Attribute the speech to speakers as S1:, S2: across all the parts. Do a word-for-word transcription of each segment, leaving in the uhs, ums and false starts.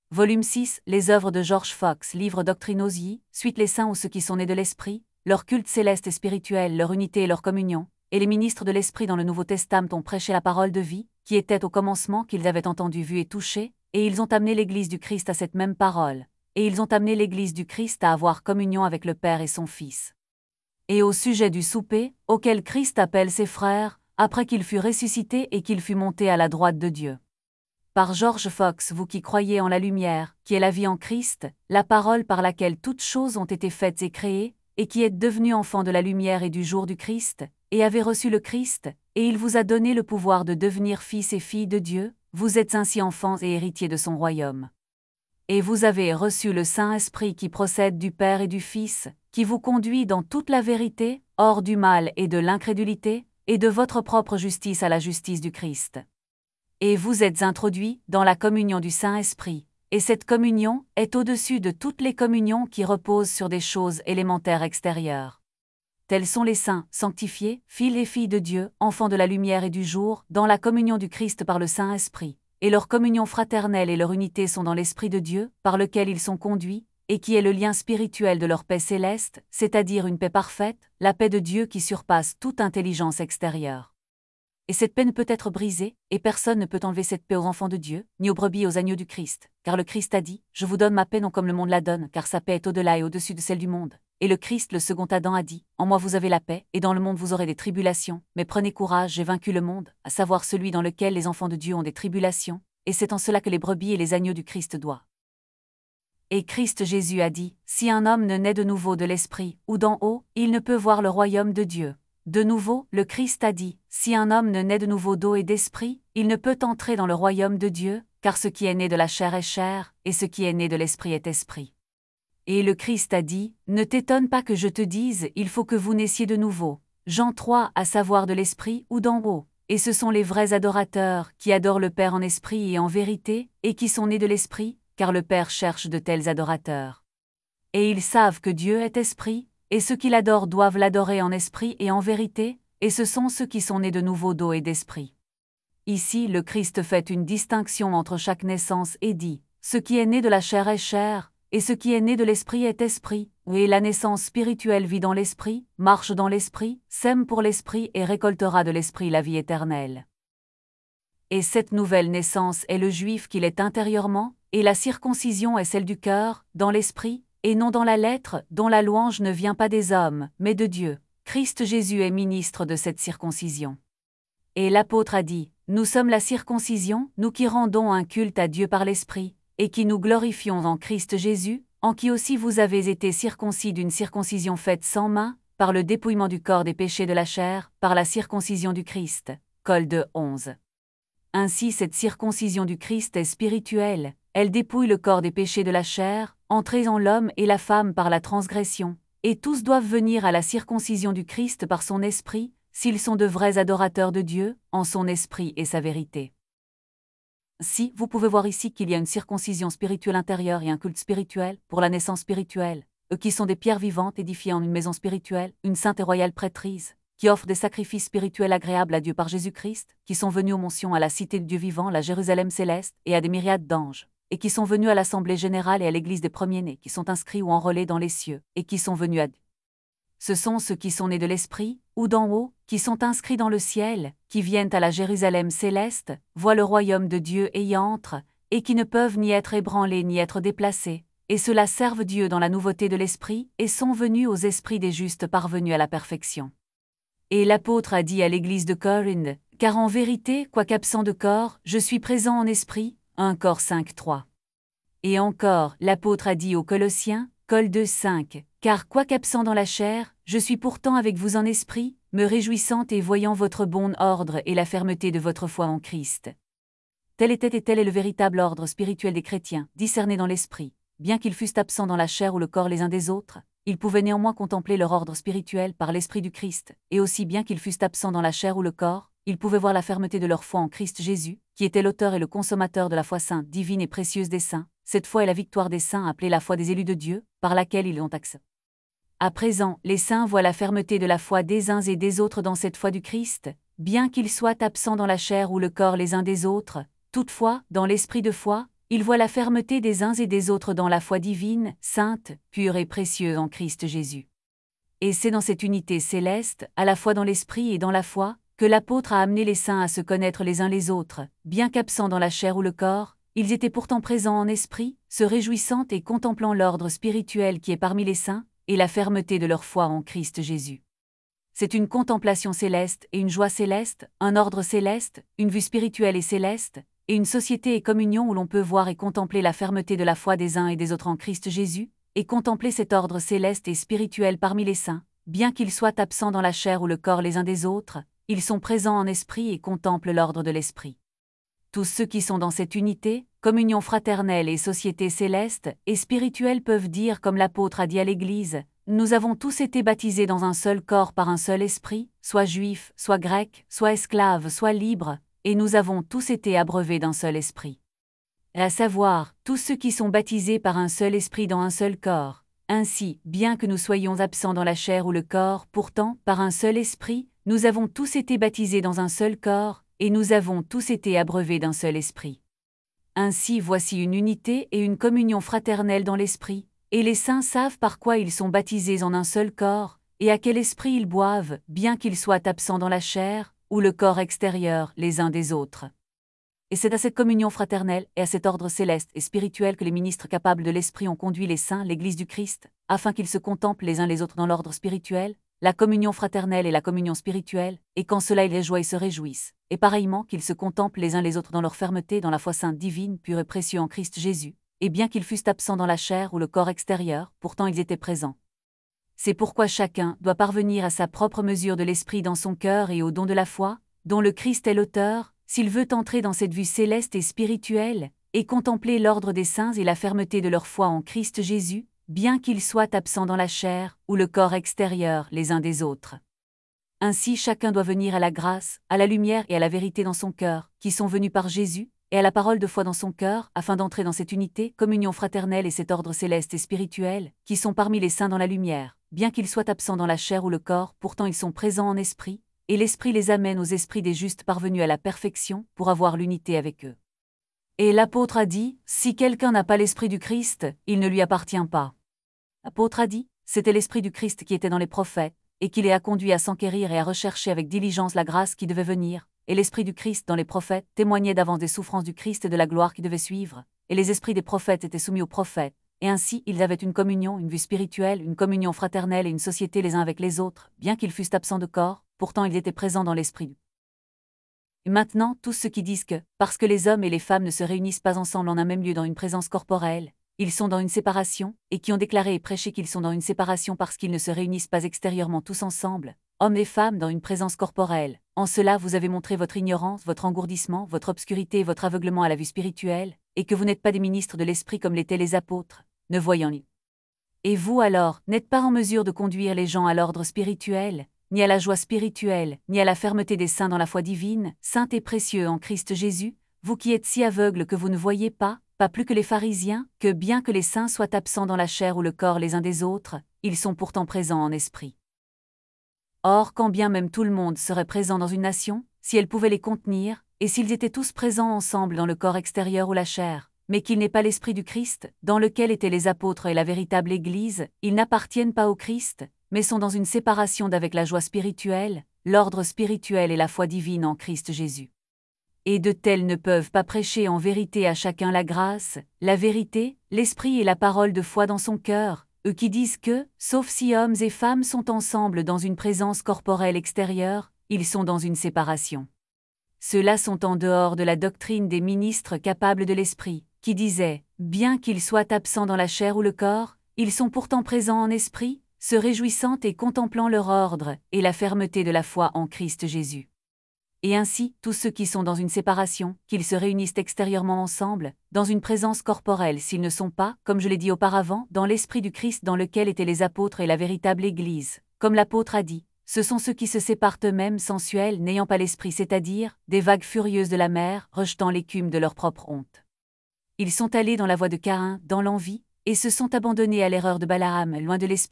S1: Volume six, Les œuvres de George Fox, livre Doctrinosie, suite Les saints ou ceux qui sont nés de l'Esprit, leur culte céleste et spirituel, leur unité et leur communion, et les ministres de l'Esprit dans le Nouveau Testament ont prêché la parole de vie, qui était au commencement qu'ils avaient entendu, vu et touché, et ils ont amené l'Église du Christ à cette même parole, et ils ont amené l'Église du Christ à avoir communion avec le Père et son Fils. Et au sujet du souper, auquel Christ appelle ses frères, après qu'il fut ressuscité et qu'il fut monté à la droite de Dieu. Par George Fox, vous qui croyez en la lumière, qui est la vie en Christ, la parole par laquelle toutes choses ont été faites et créées, et qui êtes devenus enfants de la lumière et du jour du Christ, et avez reçu le Christ, et il vous a donné le pouvoir de devenir fils et filles de Dieu, vous êtes ainsi enfants et héritiers de son royaume. Et vous avez reçu le Saint-Esprit qui procède du Père et du Fils, qui vous conduit dans toute la vérité, hors du mal et de l'incrédulité, et de votre propre justice à la justice du Christ. Et vous êtes introduits dans la communion du Saint-Esprit, et cette communion est au-dessus de toutes les communions qui reposent sur des choses élémentaires extérieures. Tels sont les saints, sanctifiés, fils et filles de Dieu, enfants de la lumière et du jour, dans la communion du Christ par le Saint-Esprit, et leur communion fraternelle et leur unité sont dans l'Esprit de Dieu, par lequel ils sont conduits, et qui est le lien spirituel de leur paix céleste, c'est-à-dire une paix parfaite, la paix de Dieu qui surpasse toute intelligence extérieure. Et cette paix ne peut être brisée, et personne ne peut enlever cette paix aux enfants de Dieu, ni aux brebis et aux agneaux du Christ, car le Christ a dit, « Je vous donne ma paix non comme le monde la donne, car sa paix est au-delà et au-dessus de celle du monde. » Et le Christ, le second Adam, a dit, « En moi vous avez la paix, et dans le monde vous aurez des tribulations, mais prenez courage, j'ai vaincu le monde, à savoir celui dans lequel les enfants de Dieu ont des tribulations, et c'est en cela que les brebis et les agneaux du Christ doivent. » Et Christ Jésus a dit, « Si un homme ne naît de nouveau de l'Esprit, ou d'en haut, il ne peut voir le royaume de Dieu. » De nouveau, le Christ a dit, « Si un homme ne naît de nouveau d'eau et d'esprit, il ne peut entrer dans le royaume de Dieu, car ce qui est né de la chair est chair, et ce qui est né de l'esprit est esprit. » Et le Christ a dit, « Ne t'étonne pas que je te dise, il faut que vous naissiez de nouveau. » Jean trois, à savoir de l'esprit ou d'en haut. Et ce sont les vrais adorateurs, qui adorent le Père en esprit et en vérité, et qui sont nés de l'esprit, car le Père cherche de tels adorateurs. Et ils savent que Dieu est esprit, et ceux qui l'adorent doivent l'adorer en esprit et en vérité, et ce sont ceux qui sont nés de nouveau d'eau et d'esprit. Ici, le Christ fait une distinction entre chaque naissance et dit, « Ce qui est né de la chair est chair, et ce qui est né de l'esprit est esprit. » Et la naissance spirituelle vit dans l'esprit, marche dans l'esprit, sème pour l'esprit et récoltera de l'esprit la vie éternelle. Et cette nouvelle naissance est le juif qu'il est intérieurement, et la circoncision est celle du cœur, dans l'esprit, et non dans la lettre, dont la louange ne vient pas des hommes, mais de Dieu. Christ Jésus est ministre de cette circoncision. Et l'apôtre a dit, « Nous sommes la circoncision, nous qui rendons un culte à Dieu par l'Esprit, et qui nous glorifions en Christ Jésus, en qui aussi vous avez été circoncis d'une circoncision faite sans main, par le dépouillement du corps des péchés de la chair, par la circoncision du Christ. » Col deux onze. Ainsi cette circoncision du Christ est spirituelle, elle dépouille le corps des péchés de la chair, entrés en l'homme et la femme par la transgression, et tous doivent venir à la circoncision du Christ par son esprit, s'ils sont de vrais adorateurs de Dieu, en son esprit et sa vérité. Si, vous pouvez voir ici qu'il y a une circoncision spirituelle intérieure et un culte spirituel, pour la naissance spirituelle, eux qui sont des pierres vivantes édifiées en une maison spirituelle, une sainte et royale prêtrise, qui offrent des sacrifices spirituels agréables à Dieu par Jésus-Christ, qui sont venus aux mentions à la cité de Dieu vivant, la Jérusalem céleste, et à des myriades d'anges, et qui sont venus à l'assemblée générale et à l'église des premiers-nés, qui sont inscrits ou enrôlés dans les cieux, et qui sont venus à Dieu. Ce sont ceux qui sont nés de l'Esprit, ou d'en haut, qui sont inscrits dans le ciel, qui viennent à la Jérusalem céleste, voient le royaume de Dieu et y entrent, et qui ne peuvent ni être ébranlés ni être déplacés, et ceux-là servent Dieu dans la nouveauté de l'Esprit, et sont venus aux esprits des justes parvenus à la perfection. Et l'apôtre a dit à l'église de Corinthe, « Car en vérité, quoiqu'absent de corps, je suis présent en esprit. » un Cor cinq trois. Et encore, l'apôtre a dit aux Colossiens, Col deux cinq, « Car quoiqu'absent dans la chair, je suis pourtant avec vous en esprit, me réjouissant et voyant votre bon ordre et la fermeté de votre foi en Christ. » Tel était et tel est le véritable ordre spirituel des chrétiens, discerné dans l'esprit. Bien qu'ils fussent absents dans la chair ou le corps les uns des autres, ils pouvaient néanmoins contempler leur ordre spirituel par l'Esprit du Christ, et aussi bien qu'ils fussent absents dans la chair ou le corps, ils pouvaient voir la fermeté de leur foi en Christ Jésus, qui était l'auteur et le consommateur de la foi sainte, divine et précieuse des saints. Cette foi est la victoire des saints appelée la foi des élus de Dieu, par laquelle ils ont accès. À présent, les saints voient la fermeté de la foi des uns et des autres dans cette foi du Christ, bien qu'ils soient absents dans la chair ou le corps les uns des autres, toutefois, dans l'esprit de foi, ils voient la fermeté des uns et des autres dans la foi divine, sainte, pure et précieuse en Christ Jésus. Et c'est dans cette unité céleste, à la fois dans l'esprit et dans la foi, que l'apôtre a amené les saints à se connaître les uns les autres, bien qu'absents dans la chair ou le corps, ils étaient pourtant présents en esprit, se réjouissant et contemplant l'ordre spirituel qui est parmi les saints, et la fermeté de leur foi en Christ Jésus. C'est une contemplation céleste et une joie céleste, un ordre céleste, une vue spirituelle et céleste, et une société et communion où l'on peut voir et contempler la fermeté de la foi des uns et des autres en Christ Jésus, et contempler cet ordre céleste et spirituel parmi les saints, bien qu'ils soient absents dans la chair ou le corps les uns des autres, ils sont présents en esprit et contemplent l'ordre de l'esprit. Tous ceux qui sont dans cette unité, communion fraternelle et société céleste et spirituelle peuvent dire comme l'apôtre a dit à l'Église, « Nous avons tous été baptisés dans un seul corps par un seul esprit, soit juifs, soit grecs, soit esclaves, soit libres, et nous avons tous été abreuvés d'un seul esprit. » À savoir, tous ceux qui sont baptisés par un seul esprit dans un seul corps. Ainsi, bien que nous soyons absents dans la chair ou le corps, pourtant, par un seul esprit, nous avons tous été baptisés dans un seul corps, et nous avons tous été abreuvés d'un seul esprit. Ainsi voici une unité et une communion fraternelle dans l'esprit, et les saints savent par quoi ils sont baptisés en un seul corps, et à quel esprit ils boivent, bien qu'ils soient absents dans la chair, ou le corps extérieur, les uns des autres. Et c'est à cette communion fraternelle et à cet ordre céleste et spirituel que les ministres capables de l'Esprit ont conduit les saints, l'Église du Christ, afin qu'ils se contemplent les uns les autres dans l'ordre spirituel, la communion fraternelle et la communion spirituelle, et qu'en cela ils les joient et se réjouissent, et pareillement qu'ils se contemplent les uns les autres dans leur fermeté dans la foi sainte divine, pure et précieuse en Christ Jésus, et bien qu'ils fussent absents dans la chair ou le corps extérieur, pourtant ils étaient présents. C'est pourquoi chacun doit parvenir à sa propre mesure de l'Esprit dans son cœur et au don de la foi, dont le Christ est l'auteur, s'il veut entrer dans cette vue céleste et spirituelle, et contempler l'ordre des saints et la fermeté de leur foi en Christ Jésus, bien qu'ils soient absents dans la chair, ou le corps extérieur les uns des autres. Ainsi chacun doit venir à la grâce, à la lumière et à la vérité dans son cœur, qui sont venus par Jésus, et à la parole de foi dans son cœur, afin d'entrer dans cette unité, communion fraternelle et cet ordre céleste et spirituel, qui sont parmi les saints dans la lumière, bien qu'ils soient absents dans la chair ou le corps, pourtant ils sont présents en esprit, et l'Esprit les amène aux esprits des justes parvenus à la perfection, pour avoir l'unité avec eux. Et l'apôtre a dit, si quelqu'un n'a pas l'Esprit du Christ, il ne lui appartient pas. L'apôtre a dit, c'était l'Esprit du Christ qui était dans les prophètes, et qui les a conduits à s'enquérir et à rechercher avec diligence la grâce qui devait venir, et l'Esprit du Christ dans les prophètes témoignait d'avance des souffrances du Christ et de la gloire qui devait suivre, et les esprits des prophètes étaient soumis aux prophètes, et ainsi ils avaient une communion, une vue spirituelle, une communion fraternelle et une société les uns avec les autres, bien qu'ils fussent absents de corps, pourtant ils étaient présents dans l'esprit. Et maintenant, tous ceux qui disent que, parce que les hommes et les femmes ne se réunissent pas ensemble en un même lieu dans une présence corporelle, ils sont dans une séparation, et qui ont déclaré et prêché qu'ils sont dans une séparation parce qu'ils ne se réunissent pas extérieurement tous ensemble, hommes et femmes dans une présence corporelle, en cela vous avez montré votre ignorance, votre engourdissement, votre obscurité et votre aveuglement à la vue spirituelle, et que vous n'êtes pas des ministres de l'esprit comme l'étaient les apôtres, ne voyant ni. Et vous alors, n'êtes pas en mesure de conduire les gens à l'ordre spirituel, ni à la joie spirituelle, ni à la fermeté des saints dans la foi divine, sainte et précieux en Christ Jésus, vous qui êtes si aveugles que vous ne voyez pas, pas plus que les pharisiens, que bien que les saints soient absents dans la chair ou le corps les uns des autres, ils sont pourtant présents en esprit. Or, quand bien même tout le monde serait présent dans une nation, si elle pouvait les contenir, et s'ils étaient tous présents ensemble dans le corps extérieur ou la chair, mais qu'il n'est pas l'Esprit du Christ, dans lequel étaient les apôtres et la véritable Église, ils n'appartiennent pas au Christ, mais sont dans une séparation d'avec la joie spirituelle, l'ordre spirituel et la foi divine en Christ Jésus. Et de tels ne peuvent pas prêcher en vérité à chacun la grâce, la vérité, l'esprit et la parole de foi dans son cœur, eux qui disent que, sauf si hommes et femmes sont ensemble dans une présence corporelle extérieure, ils sont dans une séparation. Ceux-là sont en dehors de la doctrine des ministres capables de l'esprit, qui disaient, bien qu'ils soient absents dans la chair ou le corps, ils sont pourtant présents en esprit, se réjouissant et contemplant leur ordre, et la fermeté de la foi en Christ Jésus. Et ainsi, tous ceux qui sont dans une séparation, qu'ils se réunissent extérieurement ensemble, dans une présence corporelle s'ils ne sont pas, comme je l'ai dit auparavant, dans l'Esprit du Christ dans lequel étaient les apôtres et la véritable Église, comme l'apôtre a dit, ce sont ceux qui se séparent eux-mêmes sensuels n'ayant pas l'Esprit, c'est-à-dire, des vagues furieuses de la mer, rejetant l'écume de leur propre honte. Ils sont allés dans la voie de Caïn, dans l'envie, et se sont abandonnés à l'erreur de Balaam, loin de l'Esprit,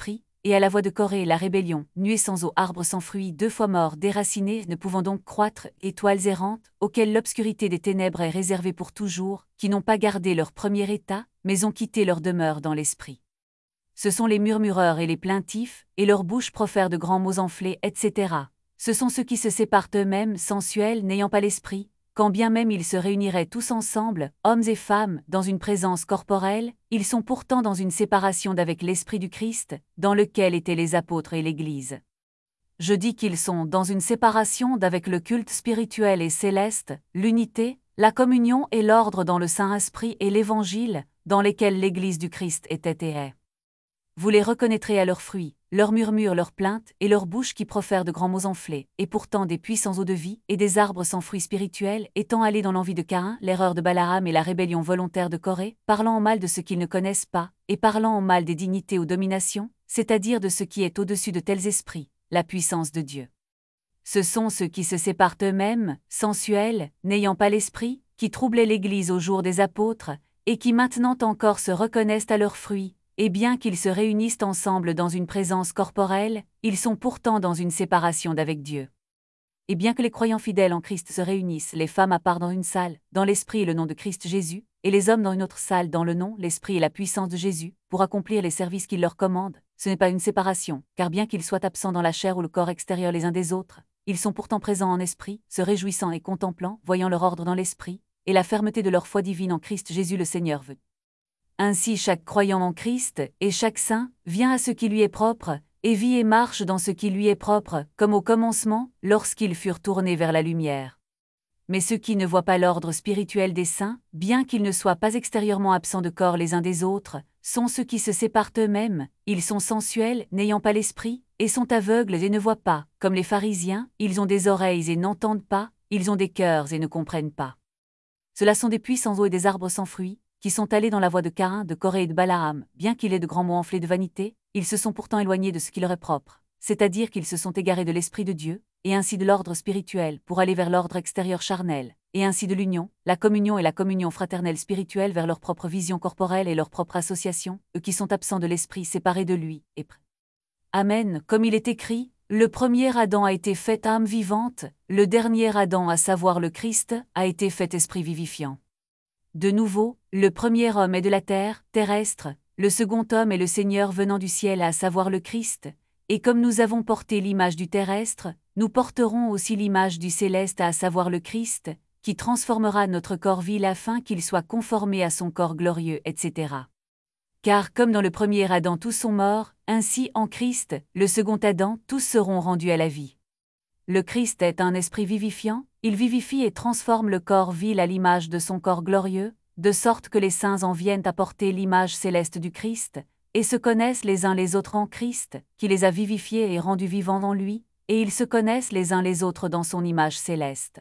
S1: et à la voix de Corée la rébellion, nuée sans eau, arbre sans fruits, deux fois mort, déraciné, ne pouvant donc croître, étoiles errantes, auxquelles l'obscurité des ténèbres est réservée pour toujours, qui n'ont pas gardé leur premier état, mais ont quitté leur demeure dans l'esprit. Ce sont les murmureurs et les plaintifs, et leur bouche profère de grands mots enflés, et cetera. Ce sont ceux qui se séparent eux-mêmes, sensuels, n'ayant pas l'esprit, quand bien même ils se réuniraient tous ensemble, hommes et femmes, dans une présence corporelle, ils sont pourtant dans une séparation d'avec l'Esprit du Christ, dans lequel étaient les apôtres et l'Église. Je dis qu'ils sont dans une séparation d'avec le culte spirituel et céleste, l'unité, la communion et l'ordre dans le Saint-Esprit et l'Évangile, dans lesquels l'Église du Christ était et est. Vous les reconnaîtrez à leurs fruits, leurs murmures, leurs plaintes, et leurs bouches qui profèrent de grands mots enflés, et pourtant des puits sans eau de vie, et des arbres sans fruits spirituels, étant allés dans l'envie de Caïn, l'erreur de Balaam et la rébellion volontaire de Corée, parlant en mal de ce qu'ils ne connaissent pas, et parlant en mal des dignités ou dominations, c'est-à-dire de ce qui est au-dessus de tels esprits, la puissance de Dieu. Ce sont ceux qui se séparent eux-mêmes, sensuels, n'ayant pas l'esprit, qui troublaient l'Église au jour des apôtres, et qui maintenant encore se reconnaissent à leurs fruits, et bien qu'ils se réunissent ensemble dans une présence corporelle, ils sont pourtant dans une séparation d'avec Dieu. Et bien que les croyants fidèles en Christ se réunissent, les femmes à part dans une salle, dans l'esprit et le nom de Christ Jésus, et les hommes dans une autre salle dans le nom, l'esprit et la puissance de Jésus, pour accomplir les services qu'il leur commande, ce n'est pas une séparation, car bien qu'ils soient absents dans la chair ou le corps extérieur les uns des autres, ils sont pourtant présents en esprit, se réjouissant et contemplant, voyant leur ordre dans l'esprit, et la fermeté de leur foi divine en Christ Jésus le Seigneur veut. Ainsi chaque croyant en Christ, et chaque saint, vient à ce qui lui est propre, et vit et marche dans ce qui lui est propre, comme au commencement, lorsqu'ils furent tournés vers la lumière. Mais ceux qui ne voient pas l'ordre spirituel des saints, bien qu'ils ne soient pas extérieurement absents de corps les uns des autres, sont ceux qui se séparent eux-mêmes, ils sont sensuels, n'ayant pas l'esprit, et sont aveugles et ne voient pas, comme les pharisiens, ils ont des oreilles et n'entendent pas, ils ont des cœurs et ne comprennent pas. Ceux-là sont des puits sans eau et des arbres sans fruits, qui sont allés dans la voie de Caïn, de Corée et de Balaam, bien qu'il ait de grands mots enflés de vanité, ils se sont pourtant éloignés de ce qui leur est propre, c'est-à-dire qu'ils se sont égarés de l'Esprit de Dieu, et ainsi de l'ordre spirituel pour aller vers l'ordre extérieur charnel, et ainsi de l'union, la communion et la communion fraternelle spirituelle vers leur propre vision corporelle et leur propre association, eux qui sont absents de l'Esprit séparés de lui, et prêts. Amen, comme il est écrit, le premier Adam a été fait âme vivante, le dernier Adam, à savoir le Christ, a été fait esprit vivifiant. De nouveau, le premier homme est de la terre, terrestre, le second homme est le Seigneur venant du ciel, à savoir le Christ, et comme nous avons porté l'image du terrestre, nous porterons aussi l'image du céleste, à savoir le Christ, qui transformera notre corps vil afin qu'il soit conformé à son corps glorieux, et cetera. Car comme dans le premier Adam tous sont morts, ainsi en Christ, le second Adam, tous seront rendus à la vie. Le Christ est un esprit vivifiant, il vivifie et transforme le corps vil à l'image de son corps glorieux, de sorte que les saints en viennent à porter l'image céleste du Christ, et se connaissent les uns les autres en Christ, qui les a vivifiés et rendus vivants en lui, et ils se connaissent les uns les autres dans son image céleste.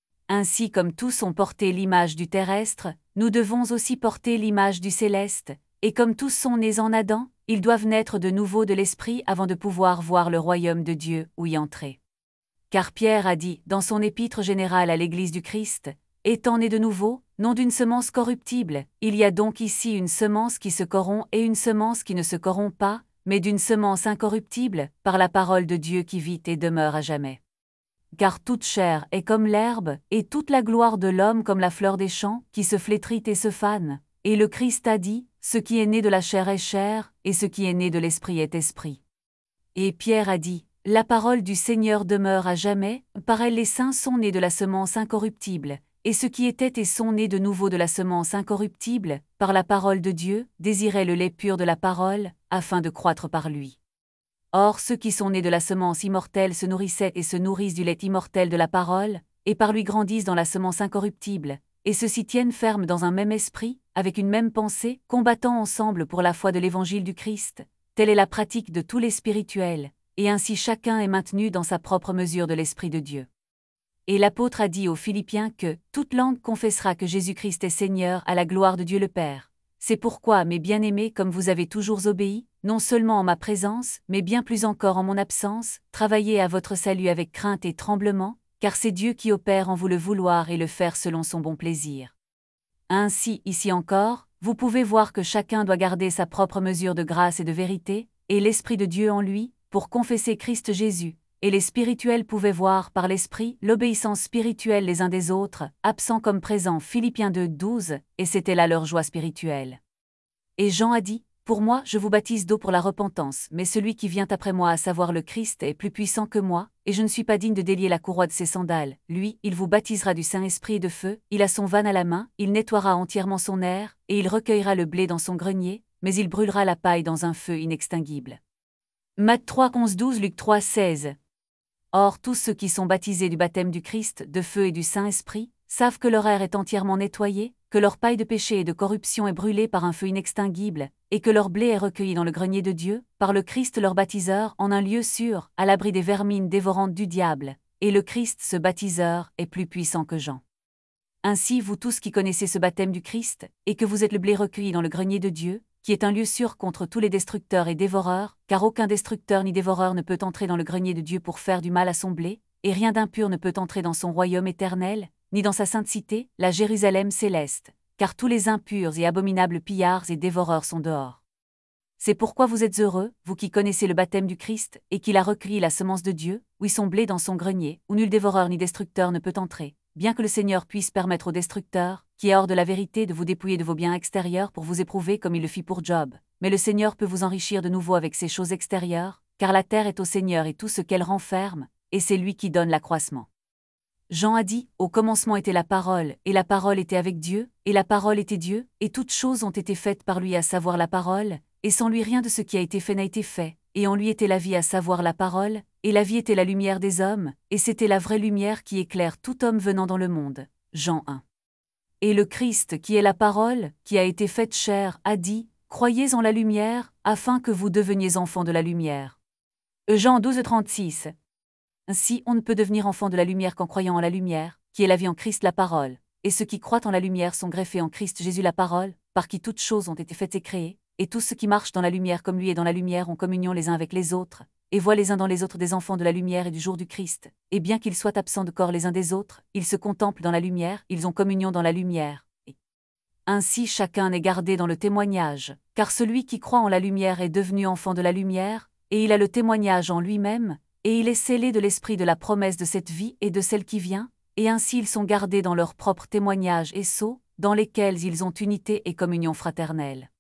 S1: Ainsi comme tous ont porté l'image du terrestre, nous devons aussi porter l'image du céleste, et comme tous sont nés en Adam, ils doivent naître de nouveau de l'Esprit avant de pouvoir voir le royaume de Dieu ou y entrer. Car Pierre a dit, dans son épître générale à l'Église du Christ, « Étant né de nouveau, non d'une semence corruptible, il y a donc ici une semence qui se corrompt et une semence qui ne se corrompt pas, mais d'une semence incorruptible, par la parole de Dieu qui vit et demeure à jamais. Car toute chair est comme l'herbe, et toute la gloire de l'homme comme la fleur des champs, qui se flétrit et se fane. Et le Christ a dit, ce qui est né de la chair est chair, et ce qui est né de l'esprit est esprit. Et Pierre a dit, la parole du Seigneur demeure à jamais, par elle les saints sont nés de la semence incorruptible, et ceux qui étaient et sont nés de nouveau de la semence incorruptible, par la parole de Dieu, désiraient le lait pur de la parole, afin de croître par lui. Or ceux qui sont nés de la semence immortelle se nourrissaient et se nourrissent du lait immortel de la parole, et par lui grandissent dans la semence incorruptible, et ceux-ci tiennent ferme dans un même esprit, avec une même pensée, combattant ensemble pour la foi de l'évangile du Christ. Telle est la pratique de tous les spirituels, et ainsi chacun est maintenu dans sa propre mesure de l'Esprit de Dieu. Et l'apôtre a dit aux Philippiens que « toute langue confessera que Jésus-Christ est Seigneur à la gloire de Dieu le Père. C'est pourquoi, mes bien-aimés, comme vous avez toujours obéi, non seulement en ma présence, mais bien plus encore en mon absence, travaillez à votre salut avec crainte et tremblement, car c'est Dieu qui opère en vous le vouloir et le faire selon son bon plaisir. Ainsi, ici encore, vous pouvez voir que chacun doit garder sa propre mesure de grâce et de vérité, et l'Esprit de Dieu en lui, pour confesser Christ Jésus, et les spirituels pouvaient voir par l'Esprit l'obéissance spirituelle les uns des autres, absents comme présents. Philippiens deux, douze, et c'était là leur joie spirituelle. Et Jean a dit, « Pour moi, je vous baptise d'eau pour la repentance, mais celui qui vient après moi, à savoir le Christ, est plus puissant que moi, et je ne suis pas digne de délier la courroie de ses sandales. Lui, il vous baptisera du Saint-Esprit et de feu, il a son vanne à la main, il nettoiera entièrement son aire, et il recueillera le blé dans son grenier, mais il brûlera la paille dans un feu inextinguible. » Matthieu trois, onze, douze, Luc trois, seize. Or, tous ceux qui sont baptisés du baptême du Christ, de feu et du Saint-Esprit, savent que leur aire est entièrement nettoyée, que leur paille de péché et de corruption est brûlée par un feu inextinguible, et que leur blé est recueilli dans le grenier de Dieu, par le Christ leur baptiseur, en un lieu sûr, à l'abri des vermines dévorantes du diable, et le Christ, ce baptiseur, est plus puissant que Jean. Ainsi, vous tous qui connaissez ce baptême du Christ, et que vous êtes le blé recueilli dans le grenier de Dieu, qui est un lieu sûr contre tous les destructeurs et dévoreurs, car aucun destructeur ni dévoreur ne peut entrer dans le grenier de Dieu pour faire du mal à son blé, et rien d'impur ne peut entrer dans son royaume éternel, ni dans sa sainte cité, la Jérusalem céleste, car tous les impurs et abominables pillards et dévoreurs sont dehors. C'est pourquoi vous êtes heureux, vous qui connaissez le baptême du Christ, et qu'il a recueilli la semence de Dieu, où son blé dans son grenier, où nul dévoreur ni destructeur ne peut entrer, bien que le Seigneur puisse permettre au destructeur, qui est hors de la vérité, de vous dépouiller de vos biens extérieurs pour vous éprouver comme il le fit pour Job. Mais le Seigneur peut vous enrichir de nouveau avec ces choses extérieures, car la terre est au Seigneur et tout ce qu'elle renferme, et c'est lui qui donne l'accroissement. Jean a dit, « Au commencement était la parole, et la parole était avec Dieu, et la parole était Dieu, et toutes choses ont été faites par lui, à savoir la parole, et sans lui rien de ce qui a été fait n'a été fait, et en lui était la vie, à savoir la parole, et la vie était la lumière des hommes, et c'était la vraie lumière qui éclaire tout homme venant dans le monde. » Jean un. Et le Christ, qui est la parole, qui a été faite chair, a dit, « Croyez en la lumière, afin que vous deveniez enfants de la lumière. » Jean douze, trente-six. Ainsi, on ne peut devenir enfant de la lumière qu'en croyant en la lumière, qui est la vie en Christ la parole, et ceux qui croient en la lumière sont greffés en Christ Jésus la parole, par qui toutes choses ont été faites et créées, et tous ceux qui marchent dans la lumière comme lui et dans la lumière ont communion les uns avec les autres, et voient les uns dans les autres des enfants de la lumière et du jour du Christ, et bien qu'ils soient absents de corps les uns des autres, ils se contemplent dans la lumière, ils ont communion dans la lumière. Et ainsi chacun est gardé dans le témoignage, car celui qui croit en la lumière est devenu enfant de la lumière, et il a le témoignage en lui-même, et il est scellé de l'esprit de la promesse de cette vie et de celle qui vient, et ainsi ils sont gardés dans leur propre témoignage et sceaux, dans lesquels ils ont unité et communion fraternelle.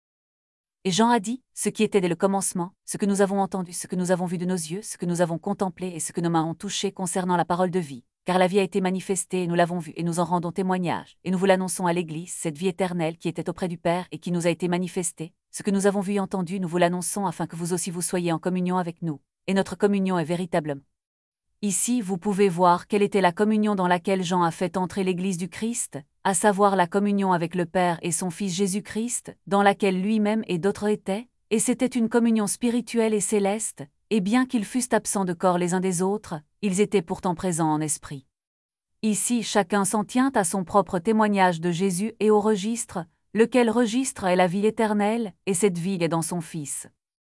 S1: Et Jean a dit, ce qui était dès le commencement, ce que nous avons entendu, ce que nous avons vu de nos yeux, ce que nous avons contemplé et ce que nos mains ont touché concernant la parole de vie. Car la vie a été manifestée et nous l'avons vue et nous en rendons témoignage, et nous vous l'annonçons à l'Église, cette vie éternelle qui était auprès du Père et qui nous a été manifestée. Ce que nous avons vu et entendu, nous vous l'annonçons afin que vous aussi vous soyez en communion avec nous. Et notre communion est véritable. Ici, vous pouvez voir quelle était la communion dans laquelle Jean a fait entrer l'Église du Christ, à savoir la communion avec le Père et son Fils Jésus-Christ, dans laquelle lui-même et d'autres étaient, et c'était une communion spirituelle et céleste, et bien qu'ils fussent absents de corps les uns des autres, ils étaient pourtant présents en esprit. Ici, chacun s'en tient à son propre témoignage de Jésus et au registre, lequel registre est la vie éternelle, et cette vie est dans son Fils.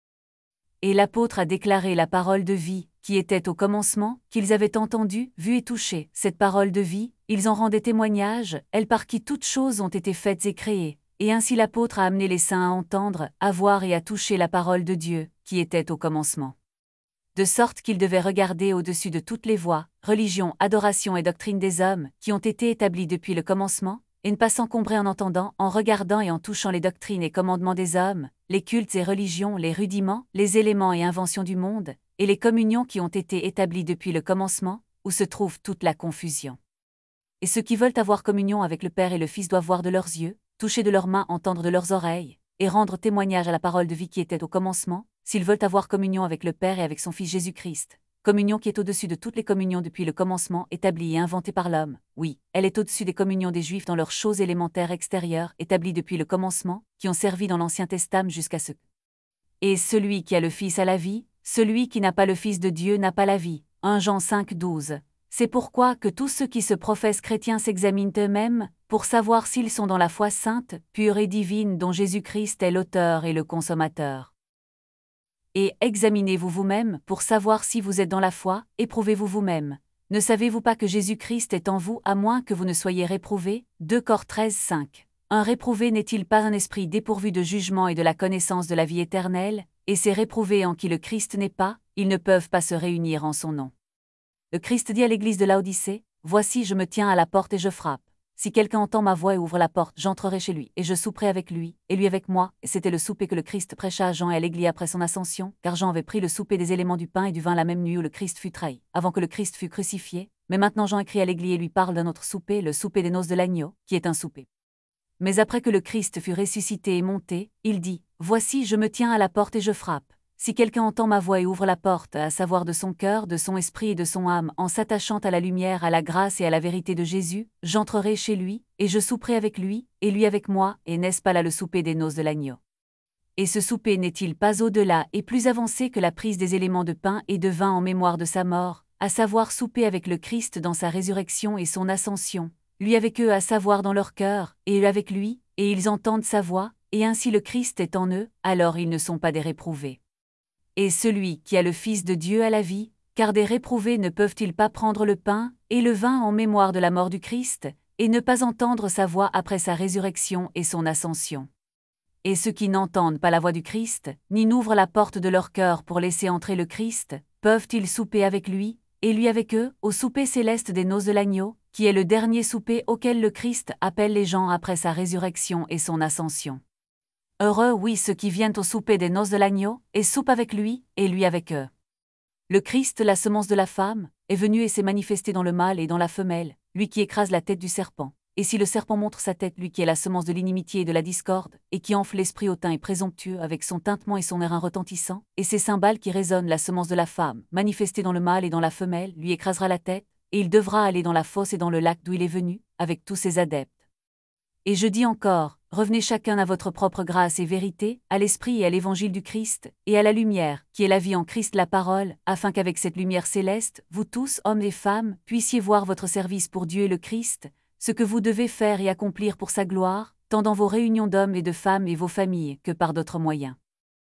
S1: Et l'apôtre a déclaré la parole de vie, qui était au commencement, qu'ils avaient entendue, vue et touchée. Cette parole de vie, ils en rendaient témoignage, elle par qui toutes choses ont été faites et créées. Et ainsi l'apôtre a amené les saints à entendre, à voir et à toucher la parole de Dieu, qui était au commencement. De sorte qu'ils devaient regarder au-dessus de toutes les voies, religions, adorations et doctrines des hommes, qui ont été établies depuis le commencement, et ne pas s'encombrer en entendant, en regardant et en touchant les doctrines et commandements des hommes, les cultes et religions, les rudiments, les éléments et inventions du monde, et les communions qui ont été établies depuis le commencement, où se trouve toute la confusion. Et ceux qui veulent avoir communion avec le Père et le Fils doivent voir de leurs yeux, toucher de leurs mains, entendre de leurs oreilles, et rendre témoignage à la parole de vie qui était au commencement, s'ils veulent avoir communion avec le Père et avec son Fils Jésus-Christ. Communion qui est au-dessus de toutes les communions depuis le commencement, établie et inventée par l'homme. Oui, elle est au-dessus des communions des Juifs dans leurs choses élémentaires extérieures, établies depuis le commencement, qui ont servi dans l'Ancien Testament jusqu'à ce. Et celui qui a le Fils a la vie, celui qui n'a pas le Fils de Dieu n'a pas la vie. un Jean cinq, douze. C'est pourquoi que tous ceux qui se professent chrétiens s'examinent eux-mêmes, pour savoir s'ils sont dans la foi sainte, pure et divine dont Jésus-Christ est l'auteur et le consommateur. Et examinez-vous vous-même pour savoir si vous êtes dans la foi, éprouvez-vous vous-même. Ne savez-vous pas que Jésus-Christ est en vous à moins que vous ne soyez réprouvés? deux Corinthiens treize, cinq. Un réprouvé n'est-il pas un esprit dépourvu de jugement et de la connaissance de la vie éternelle, et ces réprouvés en qui le Christ n'est pas, ils ne peuvent pas se réunir en son nom. Le Christ dit à l'église de Laodicée, « Voici, je me tiens à la porte et je frappe. Si quelqu'un entend ma voix et ouvre la porte, j'entrerai chez lui, et je souperai avec lui, et lui avec moi. » Et c'était le souper que le Christ prêcha à Jean et à l'Église après son ascension, car Jean avait pris le souper des éléments du pain et du vin la même nuit où le Christ fut trahi, avant que le Christ fût crucifié. Mais maintenant Jean écrit à l'Église et lui parle d'un autre souper, le souper des noces de l'agneau, qui est un souper. Mais après que le Christ fut ressuscité et monté, il dit, « Voici, je me tiens à la porte et je frappe. Si quelqu'un entend ma voix et ouvre la porte, à savoir de son cœur, de son esprit et de son âme, en s'attachant à la lumière, à la grâce et à la vérité de Jésus, j'entrerai chez lui, et je souperai avec lui, et lui avec moi, et n'est-ce pas là le souper des noces de l'agneau? Et ce souper n'est-il pas au-delà et plus avancé que la prise des éléments de pain et de vin en mémoire de sa mort, à savoir souper avec le Christ dans sa résurrection et son ascension, lui avec eux à savoir dans leur cœur, et eux avec lui, et ils entendent sa voix, et ainsi le Christ est en eux, alors ils ne sont pas des réprouvés. Et celui qui a le Fils de Dieu a la vie, car des réprouvés ne peuvent-ils pas prendre le pain et le vin en mémoire de la mort du Christ, et ne pas entendre sa voix après sa résurrection et son ascension? Et ceux qui n'entendent pas la voix du Christ, ni n'ouvrent la porte de leur cœur pour laisser entrer le Christ, peuvent-ils souper avec lui, et lui avec eux, au souper céleste des noces de l'agneau, qui est le dernier souper auquel le Christ appelle les gens après sa résurrection et son ascension? Heureux, oui, ceux qui viennent au souper des noces de l'agneau, et soupent avec lui, et lui avec eux. Le Christ, la semence de la femme, est venu et s'est manifesté dans le mâle et dans la femelle, lui qui écrase la tête du serpent. Et si le serpent montre sa tête, lui qui est la semence de l'inimitié et de la discorde, et qui enfle l'esprit hautain et présomptueux avec son tintement et son airain retentissant, et ses cymbales qui résonnent la semence de la femme, manifestée dans le mâle et dans la femelle, lui écrasera la tête, et il devra aller dans la fosse et dans le lac d'où il est venu, avec tous ses adeptes. Et je dis encore, revenez chacun à votre propre grâce et vérité, à l'esprit et à l'évangile du Christ, et à la lumière, qui est la vie en Christ la parole, afin qu'avec cette lumière céleste, vous tous, hommes et femmes, puissiez voir votre service pour Dieu et le Christ, ce que vous devez faire et accomplir pour sa gloire, tant dans vos réunions d'hommes et de femmes et vos familles, que par d'autres moyens.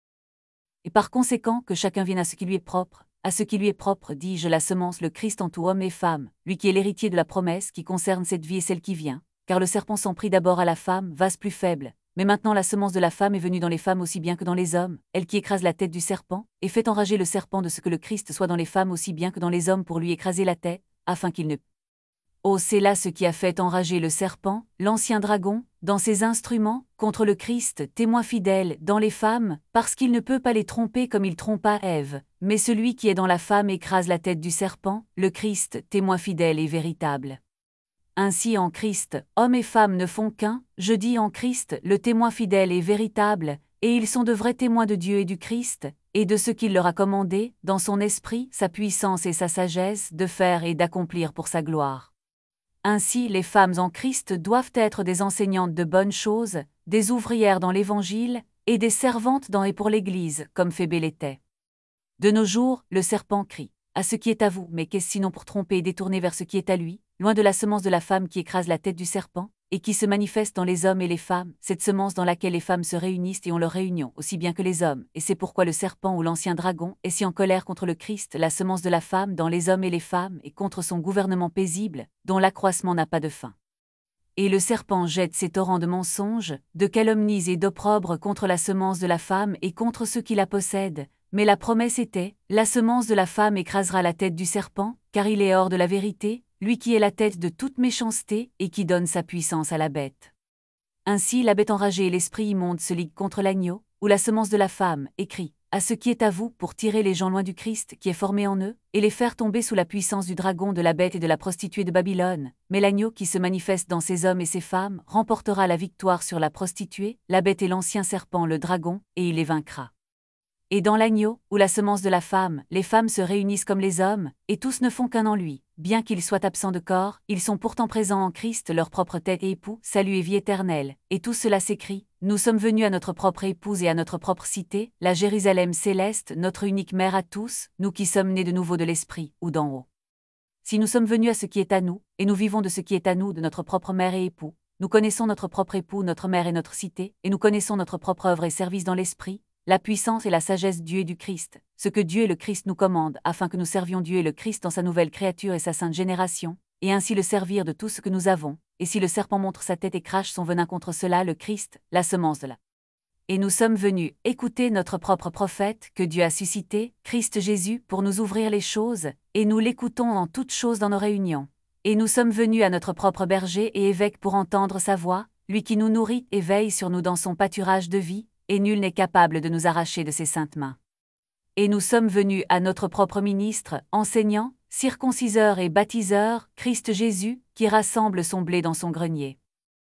S1: Et par conséquent, que chacun vienne à ce qui lui est propre, à ce qui lui est propre, dis-je, la semence, le Christ en tout homme et femme, lui qui est l'héritier de la promesse qui concerne cette vie et celle qui vient. Car le serpent s'en prit d'abord à la femme, vase plus faible, mais maintenant la semence de la femme est venue dans les femmes aussi bien que dans les hommes, elle qui écrase la tête du serpent, et fait enrager le serpent de ce que le Christ soit dans les femmes aussi bien que dans les hommes pour lui écraser la tête, afin qu'il ne... Oh, c'est là ce qui a fait enrager le serpent, l'ancien dragon, dans ses instruments, contre le Christ, témoin fidèle, dans les femmes, parce qu'il ne peut pas les tromper comme il trompa Ève, mais celui qui est dans la femme écrase la tête du serpent, le Christ, témoin fidèle et véritable. Ainsi en Christ, hommes et femmes ne font qu'un, je dis en Christ, le témoin fidèle et véritable, et ils sont de vrais témoins de Dieu et du Christ, et de ce qu'il leur a commandé, dans son esprit, sa puissance et sa sagesse, de faire et d'accomplir pour sa gloire. Ainsi les femmes en Christ doivent être des enseignantes de bonnes choses, des ouvrières dans l'Évangile, et des servantes dans et pour l'Église, comme Phébé l'était. De nos jours, le serpent crie, « À ce qui est à vous, mais qu'est-ce sinon pour tromper et détourner vers ce qui est à lui ?» Loin de la semence de la femme qui écrase la tête du serpent, et qui se manifeste dans les hommes et les femmes, cette semence dans laquelle les femmes se réunissent et ont leur réunion, aussi bien que les hommes, et c'est pourquoi le serpent ou l'ancien dragon est si en colère contre le Christ, la semence de la femme dans les hommes et les femmes, et contre son gouvernement paisible, dont l'accroissement n'a pas de fin. Et le serpent jette ses torrents de mensonges, de calomnies et d'opprobre contre la semence de la femme et contre ceux qui la possèdent, mais la promesse était, la semence de la femme écrasera la tête du serpent, car il est hors de la vérité, lui qui est la tête de toute méchanceté et qui donne sa puissance à la bête. Ainsi la bête enragée et l'esprit immonde se liguent contre l'agneau, ou la semence de la femme, et crie, « À ce qui est à vous, pour tirer les gens loin du Christ qui est formé en eux, et les faire tomber sous la puissance du dragon, de la bête et de la prostituée de Babylone. » Mais l'agneau qui se manifeste dans ces hommes et ces femmes remportera la victoire sur la prostituée, la bête et l'ancien serpent, le dragon, et il les vaincra. Et dans l'agneau, ou la semence de la femme, les femmes se réunissent comme les hommes, et tous ne font qu'un en lui. Bien qu'ils soient absents de corps, ils sont pourtant présents en Christ, leur propre tête et époux, salut et vie éternelle. Et tout cela s'écrit, nous sommes venus à notre propre épouse et à notre propre cité, la Jérusalem céleste, notre unique mère à tous, nous qui sommes nés de nouveau de l'Esprit, ou d'en haut. Si nous sommes venus à ce qui est à nous, et nous vivons de ce qui est à nous de notre propre mère et époux, nous connaissons notre propre époux, notre mère et notre cité, et nous connaissons notre propre œuvre et service dans l'Esprit, la puissance et la sagesse de Dieu et du Christ, ce que Dieu et le Christ nous commandent, afin que nous servions Dieu et le Christ dans sa nouvelle créature et sa sainte génération, et ainsi le servir de tout ce que nous avons, et si le serpent montre sa tête et crache son venin contre cela, le Christ, la semence de la Et nous sommes venus écouter notre propre prophète que Dieu a suscité, Christ Jésus, pour nous ouvrir les choses, et nous l'écoutons en toutes choses dans nos réunions. Et nous sommes venus à notre propre berger et évêque pour entendre sa voix, lui qui nous nourrit et veille sur nous dans son pâturage de vie, et nul n'est capable de nous arracher de ses saintes mains. Et nous sommes venus à notre propre ministre, enseignant, circonciseur et baptiseur, Christ Jésus, qui rassemble son blé dans son grenier.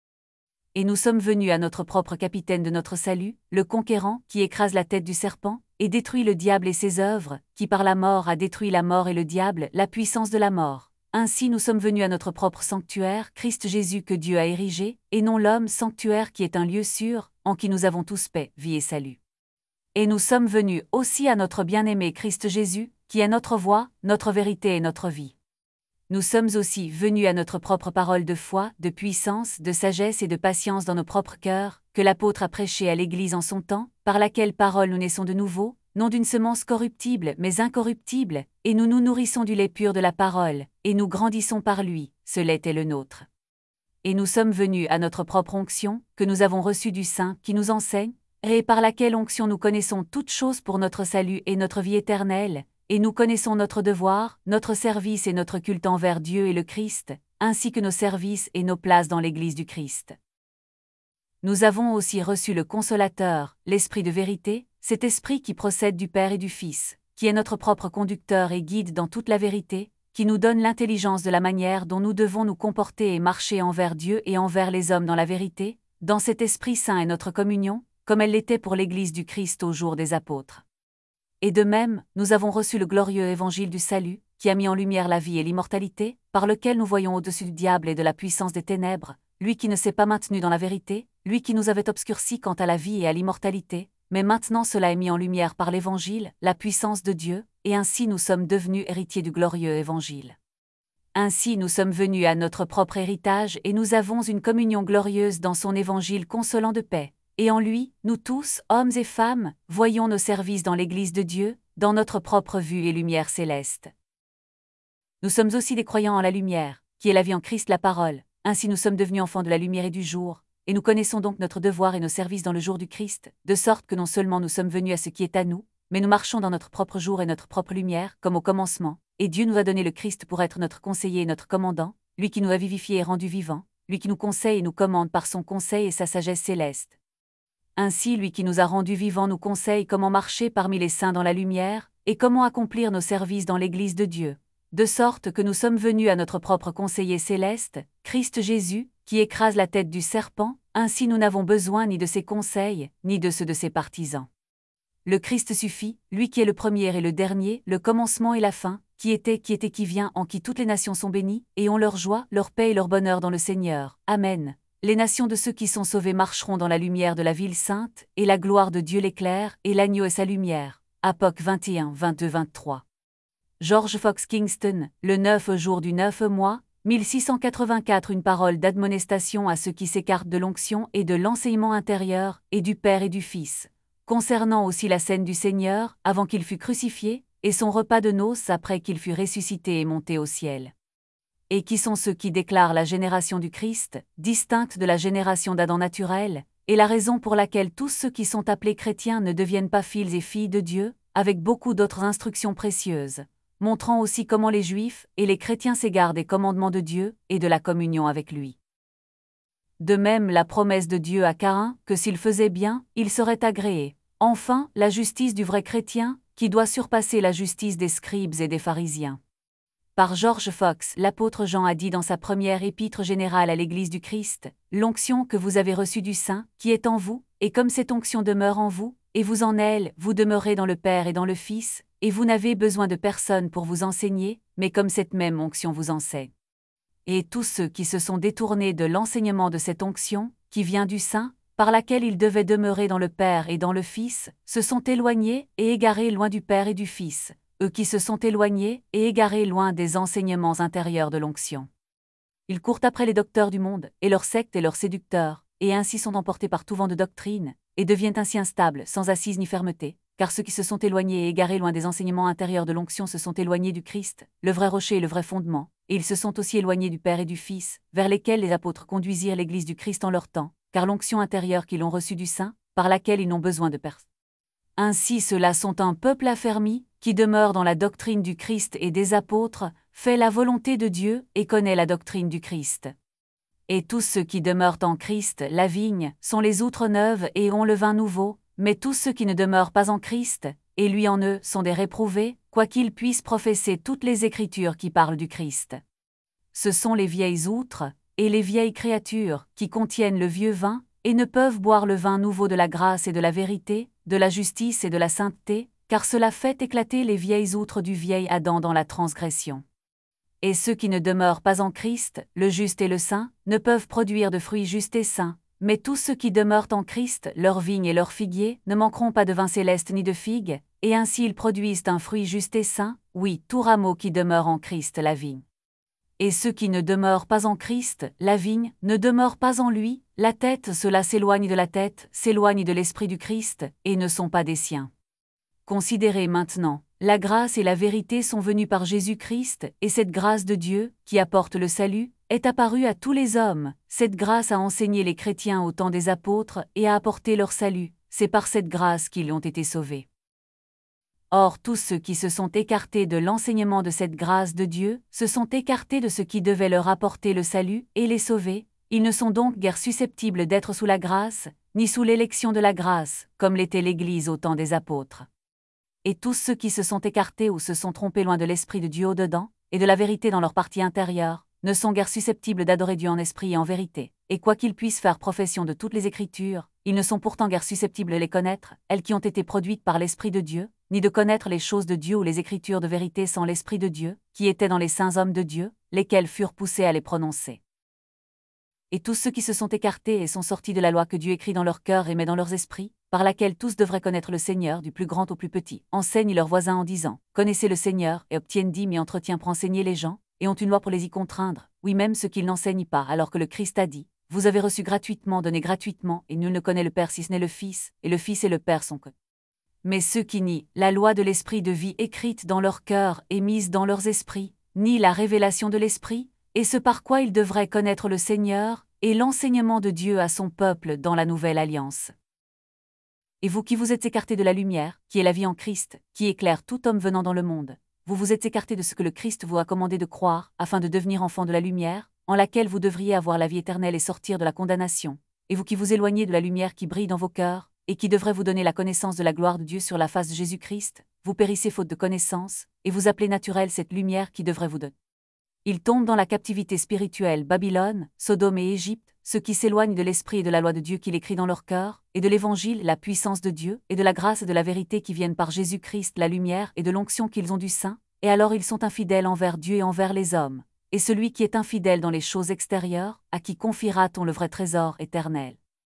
S1: Et nous sommes venus à notre propre capitaine de notre salut, le conquérant, qui écrase la tête du serpent, et détruit le diable et ses œuvres, qui par la mort a détruit la mort et le diable, la puissance de la mort. Ainsi nous sommes venus à notre propre sanctuaire, Christ Jésus que Dieu a érigé, et non l'homme sanctuaire qui est un lieu sûr, en qui nous avons tous paix, vie et salut. Et nous sommes venus aussi à notre bien-aimé Christ Jésus, qui est notre voie, notre vérité et notre vie. Nous sommes aussi venus à notre propre parole de foi, de puissance, de sagesse et de patience dans nos propres cœurs, que l'apôtre a prêché à l'Église en son temps, par laquelle parole nous naissons de nouveau, non d'une semence corruptible, mais incorruptible, et nous nous nourrissons du lait pur de la parole, et nous grandissons par lui, ce lait est le nôtre. Et nous sommes venus à notre propre onction, que nous avons reçue du Saint, qui nous enseigne, et par laquelle onction nous connaissons toutes choses pour notre salut et notre vie éternelle, et nous connaissons notre devoir, notre service et notre culte envers Dieu et le Christ, ainsi que nos services et nos places dans l'Église du Christ. Nous avons aussi reçu le Consolateur, l'Esprit de vérité, cet Esprit qui procède du Père et du Fils, qui est notre propre conducteur et guide dans toute la vérité, qui nous donne l'intelligence de la manière dont nous devons nous comporter et marcher envers Dieu et envers les hommes dans la vérité, dans cet Esprit Saint est notre communion, comme elle l'était pour l'Église du Christ au jour des apôtres. Et de même, nous avons reçu le glorieux évangile du salut, qui a mis en lumière la vie et l'immortalité, par lequel nous voyons au-dessus du diable et de la puissance des ténèbres, lui qui ne s'est pas maintenu dans la vérité, lui qui nous avait obscurcis quant à la vie et à l'immortalité, mais maintenant cela est mis en lumière par l'évangile, la puissance de Dieu, et ainsi nous sommes devenus héritiers du glorieux évangile. Ainsi nous sommes venus à notre propre héritage et nous avons une communion glorieuse dans son évangile consolant de paix. Et en lui, nous tous, hommes et femmes, voyons nos services dans l'Église de Dieu, dans notre propre vue et lumière céleste. Nous sommes aussi des croyants en la lumière, qui est la vie en Christ la parole, ainsi nous sommes devenus enfants de la lumière et du jour, et nous connaissons donc notre devoir et nos services dans le jour du Christ, de sorte que non seulement nous sommes venus à ce qui est à nous, mais nous marchons dans notre propre jour et notre propre lumière, comme au commencement, et Dieu nous a donné le Christ pour être notre conseiller et notre commandant, lui qui nous a vivifiés et rendus vivants, lui qui nous conseille et nous commande par son conseil et sa sagesse céleste. Ainsi lui qui nous a rendus vivants nous conseille comment marcher parmi les saints dans la lumière, et comment accomplir nos services dans l'Église de Dieu, de sorte que nous sommes venus à notre propre conseiller céleste, Christ Jésus, qui écrase la tête du serpent, ainsi nous n'avons besoin ni de ses conseils, ni de ceux de ses partisans. Le Christ suffit, lui qui est le premier et le dernier, le commencement et la fin, qui était, qui était, qui vient, en qui toutes les nations sont bénies, et ont leur joie, leur paix et leur bonheur dans le Seigneur. Amen. Les nations de ceux qui sont sauvés marcheront dans la lumière de la ville sainte, et la gloire de Dieu l'éclaire, et l'agneau est sa lumière. Apoc vingt et un, vingt-deux, vingt-trois. George Fox Kingston, le neuf jour du neuf mois, mille six cent quatre-vingt-quatre. Une parole d'admonestation à ceux qui s'écartent de l'onction et de l'enseignement intérieur, et du Père et du Fils, concernant aussi la scène du Seigneur, avant qu'il fût crucifié, et son repas de noces après qu'il fût ressuscité et monté au ciel. Et qui sont ceux qui déclarent la génération du Christ, distincte de la génération d'Adam naturel, et la raison pour laquelle tous ceux qui sont appelés chrétiens ne deviennent pas fils et filles de Dieu, avec beaucoup d'autres instructions précieuses, montrant aussi comment les Juifs et les chrétiens s'égarent des commandements de Dieu et de la communion avec lui. De même la promesse de Dieu à Caïn, que s'il faisait bien, il serait agréé. Enfin, la justice du vrai chrétien, qui doit surpasser la justice des scribes et des pharisiens. Par George Fox, l'apôtre Jean a dit dans sa première épître générale à l'Église du Christ, « L'onction que vous avez reçue du Saint, qui est en vous, et comme cette onction demeure en vous, et vous en elle, vous demeurez dans le Père et dans le Fils, et vous n'avez besoin de personne pour vous enseigner, mais comme cette même onction vous enseigne. » Et tous ceux qui se sont détournés de l'enseignement de cette onction, qui vient du Saint, par laquelle ils devaient demeurer dans le Père et dans le Fils, se sont éloignés et égarés loin du Père et du Fils, eux qui se sont éloignés et égarés loin des enseignements intérieurs de l'onction. Ils courent après les docteurs du monde, et leurs sectes et leurs séducteurs, et ainsi sont emportés par tout vent de doctrine, et deviennent ainsi instables, sans assise ni fermeté, car ceux qui se sont éloignés et égarés loin des enseignements intérieurs de l'onction se sont éloignés du Christ, le vrai rocher et le vrai fondement, et ils se sont aussi éloignés du Père et du Fils, vers lesquels les apôtres conduisirent l'Église du Christ en leur temps, car l'onction intérieure qu'ils ont reçue du Saint, par laquelle ils n'ont besoin de personne. Ainsi ceux-là sont un peuple affermi, qui demeure dans la doctrine du Christ et des apôtres, fait la volonté de Dieu et connaît la doctrine du Christ. Et tous ceux qui demeurent en Christ, la vigne, sont les outres neuves et ont le vin nouveau, mais tous ceux qui ne demeurent pas en Christ, et lui en eux, sont des réprouvés, quoiqu'ils puissent professer toutes les Écritures qui parlent du Christ. Ce sont les vieilles outres, et les vieilles créatures, qui contiennent le vieux vin, et ne peuvent boire le vin nouveau de la grâce et de la vérité, de la justice et de la sainteté, car cela fait éclater les vieilles outres du vieil Adam dans la transgression. Et ceux qui ne demeurent pas en Christ, le juste et le saint, ne peuvent produire de fruits justes et saints, mais tous ceux qui demeurent en Christ, leurs vignes et leurs figuiers, ne manqueront pas de vin céleste ni de figues, et ainsi ils produisent un fruit juste et saint, oui, tout rameau qui demeure en Christ la vigne. Et ceux qui ne demeurent pas en Christ, la vigne, ne demeurent pas en lui, la tête, ceux-là s'éloignent de la tête, s'éloignent de l'Esprit du Christ, et ne sont pas des siens. Considérez maintenant, la grâce et la vérité sont venues par Jésus-Christ, et cette grâce de Dieu, qui apporte le salut, est apparue à tous les hommes. Cette grâce a enseigné les chrétiens au temps des apôtres et a apporté leur salut, c'est par cette grâce qu'ils ont été sauvés. Or tous ceux qui se sont écartés de l'enseignement de cette grâce de Dieu, se sont écartés de ce qui devait leur apporter le salut et les sauver, ils ne sont donc guère susceptibles d'être sous la grâce, ni sous l'élection de la grâce, comme l'était l'Église au temps des apôtres. Et tous ceux qui se sont écartés ou se sont trompés loin de l'Esprit de Dieu au-dedans, et de la vérité dans leur partie intérieure, ne sont guère susceptibles d'adorer Dieu en esprit et en vérité, et quoi qu'ils puissent faire profession de toutes les Écritures, ils ne sont pourtant guère susceptibles de les connaître, elles qui ont été produites par l'Esprit de Dieu, ni de connaître les choses de Dieu ou les Écritures de vérité sans l'Esprit de Dieu, qui était dans les saints hommes de Dieu, lesquels furent poussés à les prononcer. Et tous ceux qui se sont écartés et sont sortis de la loi que Dieu écrit dans leur cœur et met dans leurs esprits, par laquelle tous devraient connaître le Seigneur, du plus grand au plus petit, enseignent leurs voisins en disant « Connaissez le Seigneur » et obtiennent dîmes et entretiens pour enseigner les gens, et ont une loi pour les y contraindre, oui même ceux qu'ils n'enseignent pas, alors que le Christ a dit « Vous avez reçu gratuitement, donnez gratuitement, et nul ne connaît le Père si ce n'est le Fils, et le Fils et le Père sont que. » Mais ceux qui nient la loi de l'Esprit de vie écrite dans leur cœur et mise dans leurs esprits, nient la révélation de l'Esprit, et ce par quoi ils devraient connaître le Seigneur, et l'enseignement de Dieu à son peuple dans la nouvelle alliance. Et vous qui vous êtes écartés de la lumière, qui est la vie en Christ, qui éclaire tout homme venant dans le monde, vous vous êtes écartés de ce que le Christ vous a commandé de croire, afin de devenir enfants de la lumière, en laquelle vous devriez avoir la vie éternelle et sortir de la condamnation. Et vous qui vous éloignez de la lumière qui brille dans vos cœurs, et qui devrait vous donner la connaissance de la gloire de Dieu sur la face de Jésus-Christ, vous périssez faute de connaissance, et vous appelez naturelle cette lumière qui devrait vous donner. Ils tombent dans la captivité spirituelle Babylone, Sodome et Égypte, ceux qui s'éloignent de l'Esprit et de la loi de Dieu qu'il écrit dans leur cœur, et de l'Évangile, la puissance de Dieu, et de la grâce et de la vérité qui viennent par Jésus-Christ, la lumière, et de l'onction qu'ils ont du Saint, et alors ils sont infidèles envers Dieu et envers les hommes. Et celui qui est infidèle dans les choses extérieures, à qui confiera-t-on le vrai trésor éternel?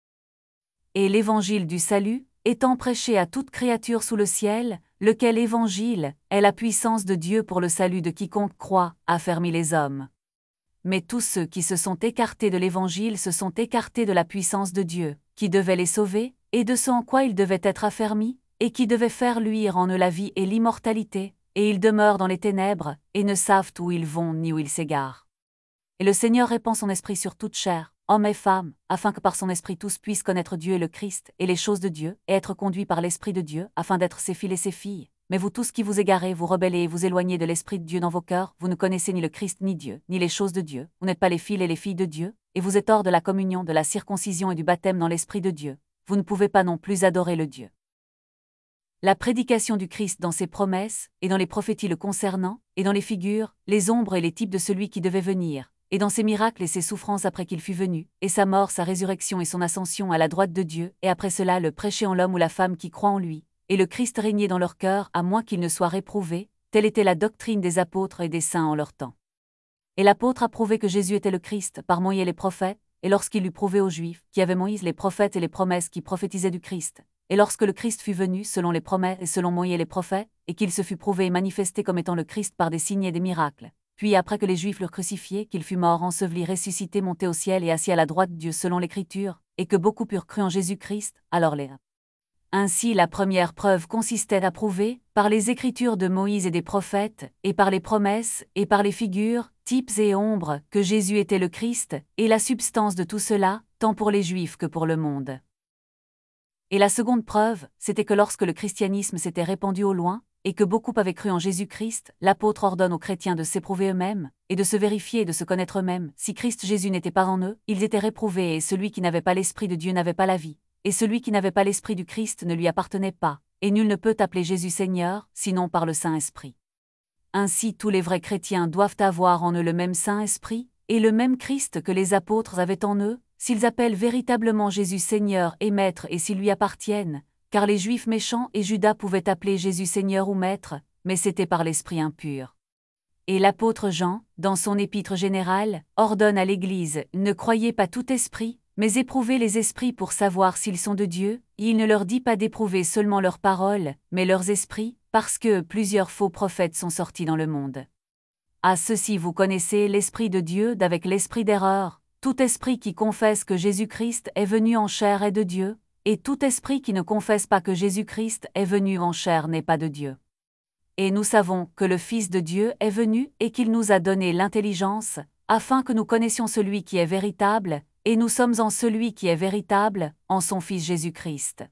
S1: Et l'Évangile du salut, étant prêché à toute créature sous le ciel, lequel Évangile est la puissance de Dieu pour le salut de quiconque croit, affermit les hommes. Mais tous ceux qui se sont écartés de l'Évangile se sont écartés de la puissance de Dieu, qui devait les sauver, et de ce en quoi ils devaient être affermis, et qui devait faire luire en eux la vie et l'immortalité, et ils demeurent dans les ténèbres, et ne savent où ils vont ni où ils s'égarent. Et le Seigneur répand son esprit sur toute chair, hommes et femmes, afin que par son esprit tous puissent connaître Dieu et le Christ, et les choses de Dieu, et être conduits par l'Esprit de Dieu, afin d'être ses fils et ses filles. Mais vous tous qui vous égarez, vous rebellez et vous éloignez de l'Esprit de Dieu dans vos cœurs, vous ne connaissez ni le Christ ni Dieu, ni les choses de Dieu, vous n'êtes pas les fils et les filles de Dieu, et vous êtes hors de la communion de la circoncision et du baptême dans l'Esprit de Dieu, vous ne pouvez pas non plus adorer le Dieu. La prédication du Christ dans ses promesses, et dans les prophéties le concernant, et dans les figures, les ombres et les types de celui qui devait venir, et dans ses miracles et ses souffrances après qu'il fut venu, et sa mort, sa résurrection et son ascension à la droite de Dieu, et après cela le prêcher en l'homme ou la femme qui croit en lui, et le Christ régner dans leur cœur à moins qu'il ne soit réprouvé, telle était la doctrine des apôtres et des saints en leur temps. Et l'apôtre a prouvé que Jésus était le Christ par Moïse et les prophètes, et lorsqu'il eut prouvé aux Juifs, qui avaient Moïse les prophètes et les promesses qui prophétisaient du Christ, et lorsque le Christ fut venu selon les promesses et selon Moïse et les prophètes, et qu'il se fut prouvé et manifesté comme étant le Christ par des signes et des miracles, puis après que les Juifs l'eurent crucifié, qu'il fut mort, enseveli, ressuscité, monté au ciel et assis à la droite de Dieu selon l'Écriture, et que beaucoup purent cru en Jésus-Christ, alors les Ainsi la première preuve consistait à prouver, par les écritures de Moïse et des prophètes, et par les promesses, et par les figures, types et ombres, que Jésus était le Christ, et la substance de tout cela, tant pour les Juifs que pour le monde. Et la seconde preuve, c'était que lorsque le christianisme s'était répandu au loin, et que beaucoup avaient cru en Jésus-Christ, l'apôtre ordonne aux chrétiens de s'éprouver eux-mêmes, et de se vérifier et de se connaître eux-mêmes. Si Christ Jésus n'était pas en eux, ils étaient réprouvés et celui qui n'avait pas l'Esprit de Dieu n'avait pas la vie. Et celui qui n'avait pas l'Esprit du Christ ne lui appartenait pas, et nul ne peut appeler Jésus Seigneur, sinon par le Saint-Esprit. Ainsi tous les vrais chrétiens doivent avoir en eux le même Saint-Esprit, et le même Christ que les apôtres avaient en eux, s'ils appellent véritablement Jésus Seigneur et Maître et s'ils lui appartiennent, car les Juifs méchants et Judas pouvaient appeler Jésus Seigneur ou Maître, mais c'était par l'Esprit impur. Et l'apôtre Jean, dans son épître générale, ordonne à l'Église, ne croyez pas tout esprit, mais éprouvez les esprits pour savoir s'ils sont de Dieu, et il ne leur dit pas d'éprouver seulement leurs paroles, mais leurs esprits, parce que plusieurs faux prophètes sont sortis dans le monde. À ceci vous connaissez l'Esprit de Dieu d'avec l'esprit d'erreur, tout esprit qui confesse que Jésus-Christ est venu en chair est de Dieu, et tout esprit qui ne confesse pas que Jésus-Christ est venu en chair n'est pas de Dieu. Et nous savons que le Fils de Dieu est venu et qu'il nous a donné l'intelligence, afin que nous connaissions celui qui est véritable, et nous sommes en celui qui est véritable, en son Fils Jésus-Christ.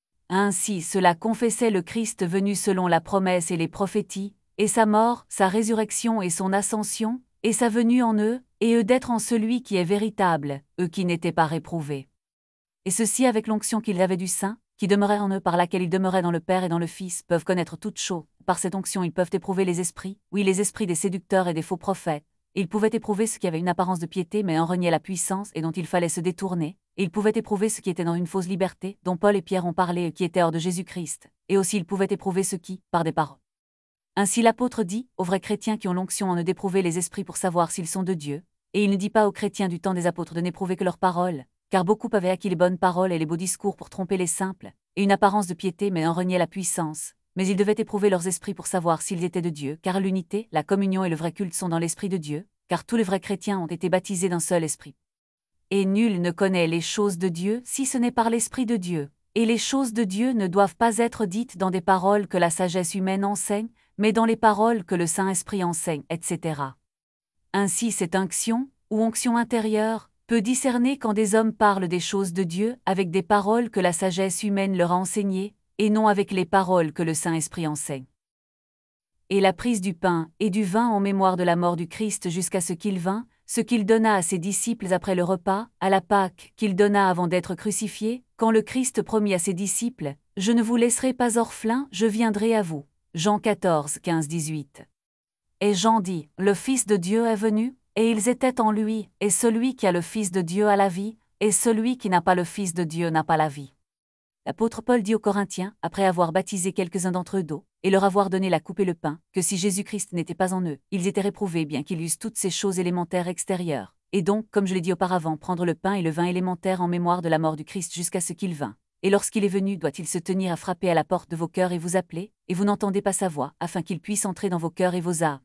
S1: Ainsi cela confessait le Christ venu selon la promesse et les prophéties, et sa mort, sa résurrection et son ascension, et sa venue en eux, et eux d'être en celui qui est véritable, eux qui n'étaient pas réprouvés. Et ceci avec l'onction qu'ils avaient du Saint, qui demeurait en eux par laquelle ils demeuraient dans le Père et dans le Fils, peuvent connaître toutes choses. Par cette onction ils peuvent éprouver les esprits, oui les esprits des séducteurs et des faux prophètes. Ils pouvaient éprouver ce qui avait une apparence de piété mais en reniait la puissance et dont il fallait se détourner. Et ils pouvaient éprouver ce qui était dans une fausse liberté, dont Paul et Pierre ont parlé et qui était hors de Jésus-Christ. Et aussi ils pouvaient éprouver ce qui, par des paroles. Ainsi l'apôtre dit, aux vrais chrétiens qui ont l'onction en eux d'éprouver les esprits pour savoir s'ils sont de Dieu, et il ne dit pas aux chrétiens du temps des apôtres de n'éprouver que leurs paroles, car beaucoup avaient acquis les bonnes paroles et les beaux discours pour tromper les simples, et une apparence de piété mais en reniait la puissance. Mais ils devaient éprouver leurs esprits pour savoir s'ils étaient de Dieu, car l'unité, la communion et le vrai culte sont dans l'Esprit de Dieu, car tous les vrais chrétiens ont été baptisés d'un seul esprit. Et nul ne connaît les choses de Dieu si ce n'est par l'Esprit de Dieu, et les choses de Dieu ne doivent pas être dites dans des paroles que la sagesse humaine enseigne, mais dans les paroles que le Saint-Esprit enseigne, et cetera. Ainsi cette onction, ou onction intérieure, peut discerner quand des hommes parlent des choses de Dieu avec des paroles que la sagesse humaine leur a enseignées, et non avec les paroles que le Saint-Esprit enseigne. Et la prise du pain et du vin en mémoire de la mort du Christ jusqu'à ce qu'il vînt, ce qu'il donna à ses disciples après le repas, à la Pâque, qu'il donna avant d'être crucifié, quand le Christ promit à ses disciples, « Je ne vous laisserai pas orphelins, je viendrai à vous » Jean quatorze, quinze, dix-huit. Et Jean dit, « Le Fils de Dieu est venu, et ils étaient en lui, et celui qui a le Fils de Dieu a la vie, et celui qui n'a pas le Fils de Dieu n'a pas la vie. » L'apôtre Paul dit aux Corinthiens, après avoir baptisé quelques-uns d'entre eux d'eau, et leur avoir donné la coupe et le pain, que si Jésus-Christ n'était pas en eux, ils étaient réprouvés bien qu'ils eussent toutes ces choses élémentaires extérieures, et donc, comme je l'ai dit auparavant, prendre le pain et le vin élémentaires en mémoire de la mort du Christ jusqu'à ce qu'il vînt. Et lorsqu'il est venu, doit-il se tenir à frapper à la porte de vos cœurs et vous appeler, et vous n'entendez pas sa voix, afin qu'il puisse entrer dans vos cœurs et vos âmes.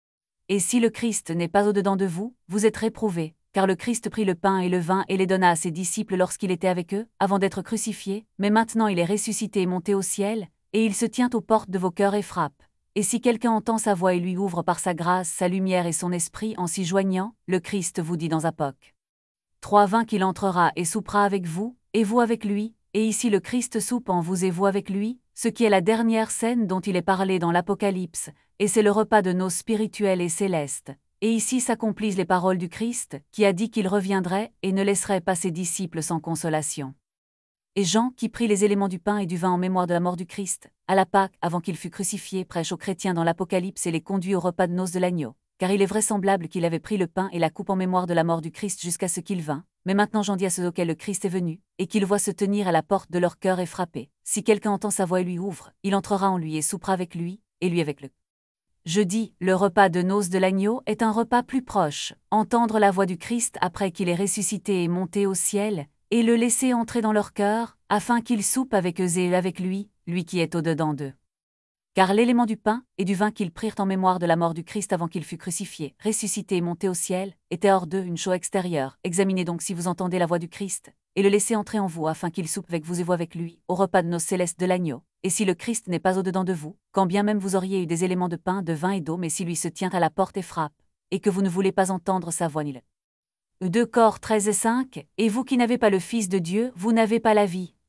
S1: Et si le Christ n'est pas au-dedans de vous, vous êtes réprouvés, car le Christ prit le pain et le vin et les donna à ses disciples lorsqu'il était avec eux, avant d'être crucifié, mais maintenant il est ressuscité et monté au ciel, et il se tient aux portes de vos cœurs et frappe. Et si quelqu'un entend sa voix et lui ouvre par sa grâce sa lumière et son esprit en s'y joignant, le Christ vous dit dans Apoc. trois vingt qu'il entrera et soupera avec vous, et vous avec lui, et ici le Christ soupe en vous et vous avec lui, ce qui est la dernière scène dont il est parlé dans l'Apocalypse, et c'est le repas de nos spirituels et célestes. Et ici s'accomplissent les paroles du Christ, qui a dit qu'il reviendrait et ne laisserait pas ses disciples sans consolation. Et Jean, qui prit les éléments du pain et du vin en mémoire de la mort du Christ, à la Pâque, avant qu'il fût crucifié, prêche aux chrétiens dans l'Apocalypse et les conduit au repas de noces de l'agneau. Car il est vraisemblable qu'il avait pris le pain et la coupe en mémoire de la mort du Christ jusqu'à ce qu'il vînt, mais maintenant j'en dis à ceux auxquels le Christ est venu, et qu'ils voient se tenir à la porte de leur cœur et frapper. Si quelqu'un entend sa voix et lui ouvre, il entrera en lui et soupera avec lui, et lui avec le. Je dis, le repas de noces de l'agneau est un repas plus proche, entendre la voix du Christ après qu'il est ressuscité et monté au ciel, et le laisser entrer dans leur cœur, afin qu'ils soupent avec eux et avec lui, lui qui est au-dedans d'eux. Car l'élément du pain et du vin qu'ils prirent en mémoire de la mort du Christ avant qu'il fût crucifié, ressuscité et monté au ciel, était hors d'eux une chose extérieure. Examinez donc si vous entendez la voix du Christ, et le laissez entrer en vous afin qu'il soupe avec vous et vous avec lui, au repas de noces célestes de l'agneau. Et si le Christ n'est pas au-dedans de vous, quand bien même vous auriez eu des éléments de pain, de vin et d'eau, mais si lui se tient à la porte et frappe, et que vous ne voulez pas entendre sa voix ni le. deux Corps treize et cinq, et vous qui n'avez pas le Fils de Dieu, vous n'avez pas la vie.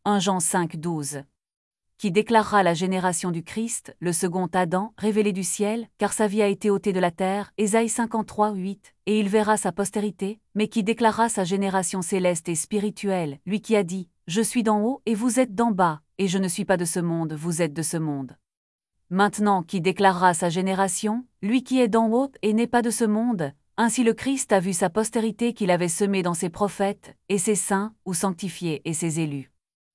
S1: premier Jean cinq, douze. Qui déclarera la génération du Christ, le second Adam, révélé du ciel, car sa vie a été ôtée de la terre, Ésaïe cinquante-trois, huit, et il verra sa postérité, mais qui déclarera sa génération céleste et spirituelle, lui qui a dit, je suis d'en haut et vous êtes d'en bas, et je ne suis pas de ce monde, vous êtes de ce monde. Maintenant qui déclarera sa génération, lui qui est d'en haut et n'est pas de ce monde, ainsi le Christ a vu sa postérité qu'il avait semée dans ses prophètes, et ses saints, ou sanctifiés, et ses élus.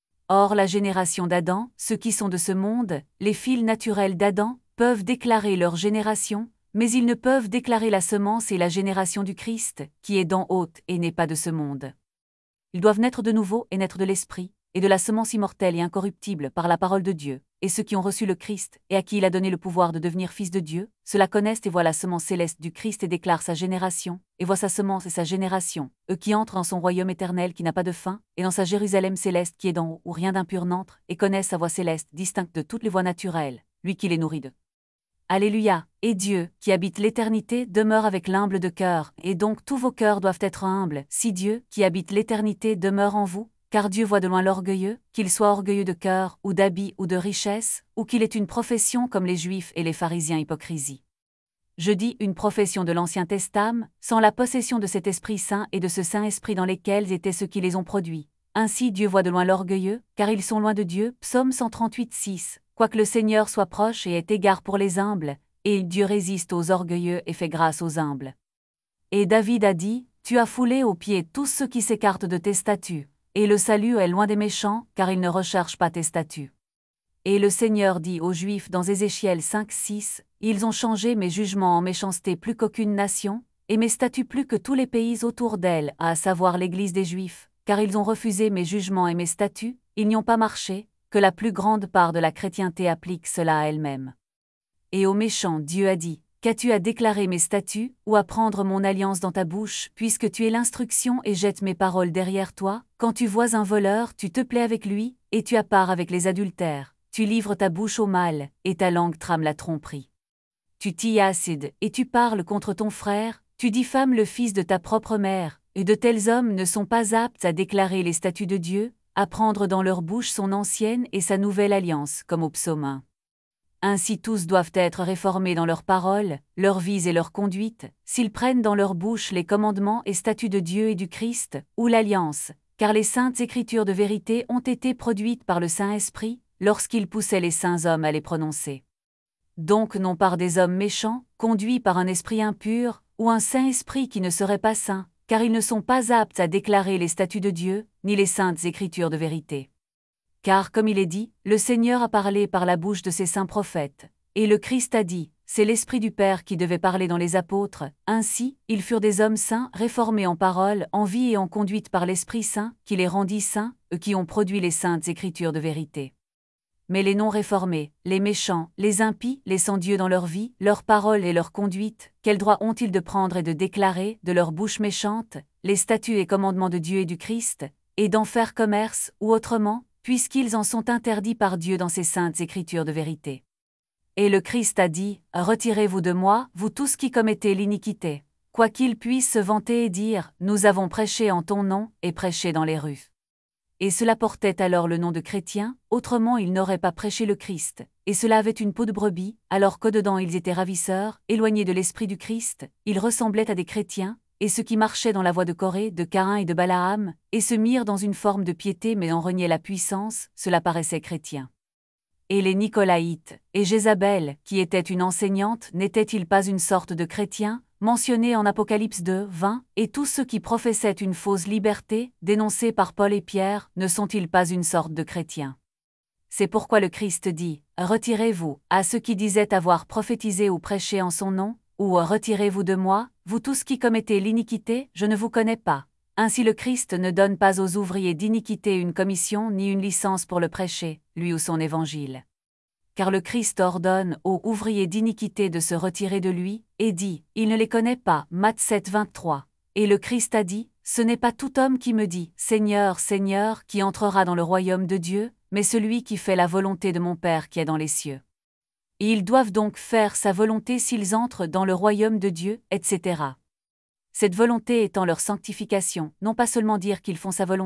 S1: Or la génération d'Adam, ceux qui sont de ce monde, les fils naturels d'Adam, peuvent déclarer leur génération, mais ils ne peuvent déclarer la semence et la génération du Christ, qui est d'en haut et n'est pas de ce monde. Ils doivent naître de nouveau et naître de l'Esprit, et de la semence immortelle et incorruptible par la parole de Dieu, et ceux qui ont reçu le Christ, et à qui il a donné le pouvoir de devenir fils de Dieu, ceux-là connaissent et voient la semence céleste du Christ et déclarent sa génération, et voient sa semence et sa génération, eux qui entrent dans son royaume éternel qui n'a pas de fin, et dans sa Jérusalem céleste qui est d'en haut, où rien d'impur n'entre, et connaissent sa voix céleste distincte de toutes les voix naturelles, lui qui les nourrit d'eux. Alléluia, et Dieu, qui habite l'éternité, demeure avec l'humble de cœur, et donc tous vos cœurs doivent être humbles, si Dieu, qui habite l'éternité, demeure en vous, car Dieu voit de loin l'orgueilleux, qu'il soit orgueilleux de cœur, ou d'habit, ou de richesse, ou qu'il ait une profession comme les Juifs et les pharisiens hypocrisie. Je dis une profession de l'Ancien Testament, sans la possession de cet Esprit Saint et de ce Saint-Esprit dans lesquels étaient ceux qui les ont produits. Ainsi Dieu voit de loin l'orgueilleux, car ils sont loin de Dieu, Psaume cent trente-huit, six, quoique le Seigneur soit proche et ait égard pour les humbles, et Dieu résiste aux orgueilleux et fait grâce aux humbles. Et David a dit, tu as foulé aux pieds tous ceux qui s'écartent de tes statuts. Et le salut est loin des méchants, car ils ne recherchent pas tes statuts. Et le Seigneur dit aux Juifs dans Ézéchiel cinq, six, ils ont changé mes jugements en méchanceté plus qu'aucune nation, et mes statuts plus que tous les pays autour d'elle, à savoir l'Église des Juifs, car ils ont refusé mes jugements et mes statuts, ils n'y ont pas marché, que la plus grande part de la chrétienté applique cela à elle-même. Et aux méchants Dieu a dit, qu'as-tu à déclarer mes statuts, ou à prendre mon alliance dans ta bouche, puisque tu es l'instruction et jettes mes paroles derrière toi? Quand tu vois un voleur, tu te plais avec lui, et tu as part avec les adultères. Tu livres ta bouche au mal, et ta langue trame la tromperie. Tu tilles acide, et tu parles contre ton frère, tu diffames le fils de ta propre mère, et de tels hommes ne sont pas aptes à déclarer les statuts de Dieu, à prendre dans leur bouche son ancienne et sa nouvelle alliance, comme au psaume un. Ainsi tous doivent être réformés dans leurs paroles, leurs vies et leur conduite, s'ils prennent dans leur bouche les commandements et statuts de Dieu et du Christ, ou l'Alliance, car les saintes écritures de vérité ont été produites par le Saint-Esprit, lorsqu'il poussait les saints hommes à les prononcer. Donc non par des hommes méchants, conduits par un esprit impur, ou un Saint-Esprit qui ne serait pas saint, car ils ne sont pas aptes à déclarer les statuts de Dieu, ni les saintes écritures de vérité. Car comme il est dit, le Seigneur a parlé par la bouche de ses saints prophètes, et le Christ a dit, c'est l'Esprit du Père qui devait parler dans les apôtres, ainsi, ils furent des hommes saints, réformés en parole, en vie et en conduite par l'Esprit Saint, qui les rendit saints, eux qui ont produit les saintes écritures de vérité. Mais les non-réformés, les méchants, les impies, laissant Dieu dans leur vie, leur parole et leur conduite, quel droit ont-ils de prendre et de déclarer, de leur bouche méchante, les statuts et commandements de Dieu et du Christ, et d'en faire commerce, ou autrement, puisqu'ils en sont interdits par Dieu dans ses saintes écritures de vérité. Et le Christ a dit, « Retirez-vous de moi, vous tous qui commettez l'iniquité. » Quoiqu'ils puissent se vanter et dire, « Nous avons prêché en ton nom, et prêché dans les rues. » Et cela portait alors le nom de chrétien, autrement ils n'auraient pas prêché le Christ, et cela avait une peau de brebis, alors qu'au-dedans ils étaient ravisseurs, éloignés de l'esprit du Christ, ils ressemblaient à des chrétiens, et ceux qui marchaient dans la voie de Corée, de Caïn et de Balaam, et se mirent dans une forme de piété mais en reniaient la puissance, cela paraissait chrétien. Et les Nicolaïtes, et Jézabel, qui était une enseignante, n'étaient-ils pas une sorte de chrétiens, mentionnés en Apocalypse deux, vingt, et tous ceux qui professaient une fausse liberté, dénoncés par Paul et Pierre, ne sont-ils pas une sorte de chrétiens? C'est pourquoi le Christ dit, « Retirez-vous, à ceux qui disaient avoir prophétisé ou prêché en son nom, ou retirez-vous de moi, vous tous qui commettez l'iniquité, je ne vous connais pas. » Ainsi le Christ ne donne pas aux ouvriers d'iniquité une commission ni une licence pour le prêcher, lui ou son évangile. Car le Christ ordonne aux ouvriers d'iniquité de se retirer de lui, et dit, il ne les connaît pas, Matthieu sept, vingt-trois. Et le Christ a dit, ce n'est pas tout homme qui me dit, Seigneur, Seigneur, qui entrera dans le royaume de Dieu, mais celui qui fait la volonté de mon Père qui est dans les cieux. Et ils doivent donc faire sa volonté s'ils entrent dans le royaume de Dieu, et cetera. Cette volonté étant leur sanctification, non pas seulement dire qu'ils font sa volonté,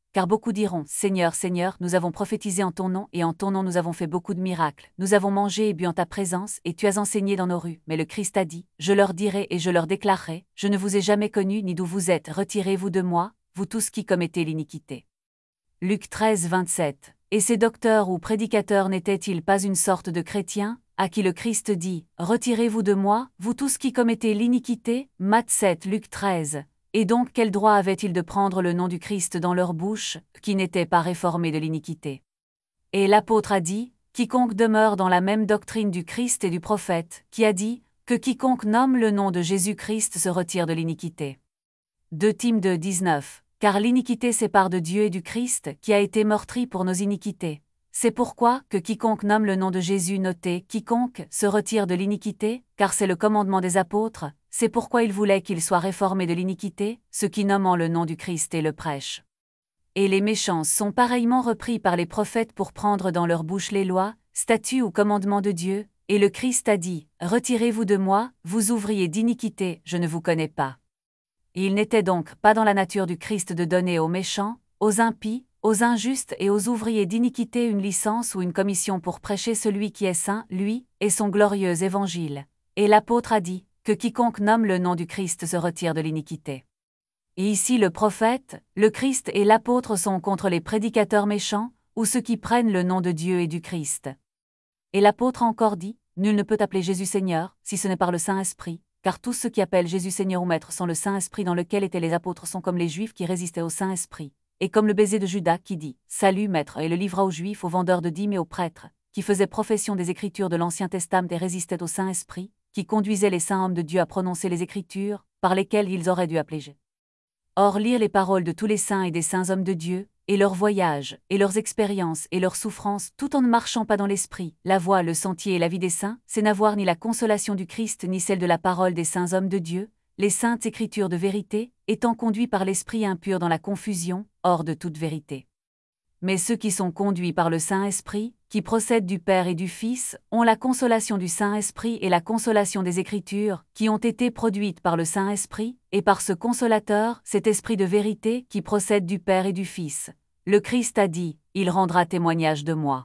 S1: car beaucoup diront, Seigneur, Seigneur, nous avons prophétisé en ton nom, et en ton nom nous avons fait beaucoup de miracles. Nous avons mangé et bu en ta présence, et tu as enseigné dans nos rues. Mais le Christ a dit, je leur dirai et je leur déclarerai, je ne vous ai jamais connus ni d'où vous êtes, retirez-vous de moi, vous tous qui commettez l'iniquité. Luc treize, vingt-sept. Et ces docteurs ou prédicateurs n'étaient-ils pas une sorte de chrétiens, à qui le Christ dit, retirez-vous de moi, vous tous qui commettez l'iniquité, Matthieu sept, Luc treize. Et donc quel droit avaient-ils de prendre le nom du Christ dans leur bouche, qui n'étaient pas réformés de l'iniquité? Et l'apôtre a dit, quiconque demeure dans la même doctrine du Christ et du prophète, qui a dit, que quiconque nomme le nom de Jésus-Christ se retire de l'iniquité. deux Tim deux, dix-neuf. Car l'iniquité sépare de Dieu et du Christ, qui a été meurtri pour nos iniquités. C'est pourquoi que quiconque nomme le nom de Jésus, notez, quiconque se retire de l'iniquité, car c'est le commandement des apôtres, c'est pourquoi il voulait qu'il soit réformé de l'iniquité, ceux qui nomment le nom du Christ et le prêchent. Et les méchants sont pareillement repris par les prophètes pour prendre dans leur bouche les lois, statuts ou commandements de Dieu, et le Christ a dit, retirez-vous de moi, vous ouvriers d'iniquité, je ne vous connais pas. Il n'était donc pas dans la nature du Christ de donner aux méchants, aux impies, aux injustes et aux ouvriers d'iniquité une licence ou une commission pour prêcher celui qui est saint, lui, et son glorieux évangile. Et l'apôtre a dit, que quiconque nomme le nom du Christ se retire de l'iniquité. Et ici le prophète, le Christ et l'apôtre sont contre les prédicateurs méchants, ou ceux qui prennent le nom de Dieu et du Christ. Et l'apôtre a encore dit, nul ne peut appeler Jésus Seigneur, si ce n'est par le Saint-Esprit, car tous ceux qui appellent Jésus Seigneur ou Maître sans le Saint-Esprit dans lequel étaient les apôtres sont comme les Juifs qui résistaient au Saint-Esprit, et comme le baiser de Judas qui dit « Salut Maître » et le livra aux Juifs, aux vendeurs de dîmes et aux prêtres, qui faisaient profession des Écritures de l'Ancien Testament et résistaient au Saint-Esprit, qui conduisaient les saints hommes de Dieu à prononcer les Écritures, par lesquelles ils auraient dû appeler Jésus. Or lire les paroles de tous les saints et des saints hommes de Dieu, et leurs voyages, et leurs expériences, et leurs souffrances, tout en ne marchant pas dans l'esprit, la voie, le sentier et la vie des saints, c'est n'avoir ni la consolation du Christ ni celle de la parole des saints hommes de Dieu, les saintes écritures de vérité, étant conduits par l'esprit impur dans la confusion, hors de toute vérité. Mais ceux qui sont conduits par le Saint-Esprit, qui procèdent du Père et du Fils, ont la consolation du Saint-Esprit et la consolation des Écritures, qui ont été produites par le Saint-Esprit, et par ce Consolateur, cet Esprit de vérité qui procède du Père et du Fils. Le Christ a dit, il rendra témoignage de moi.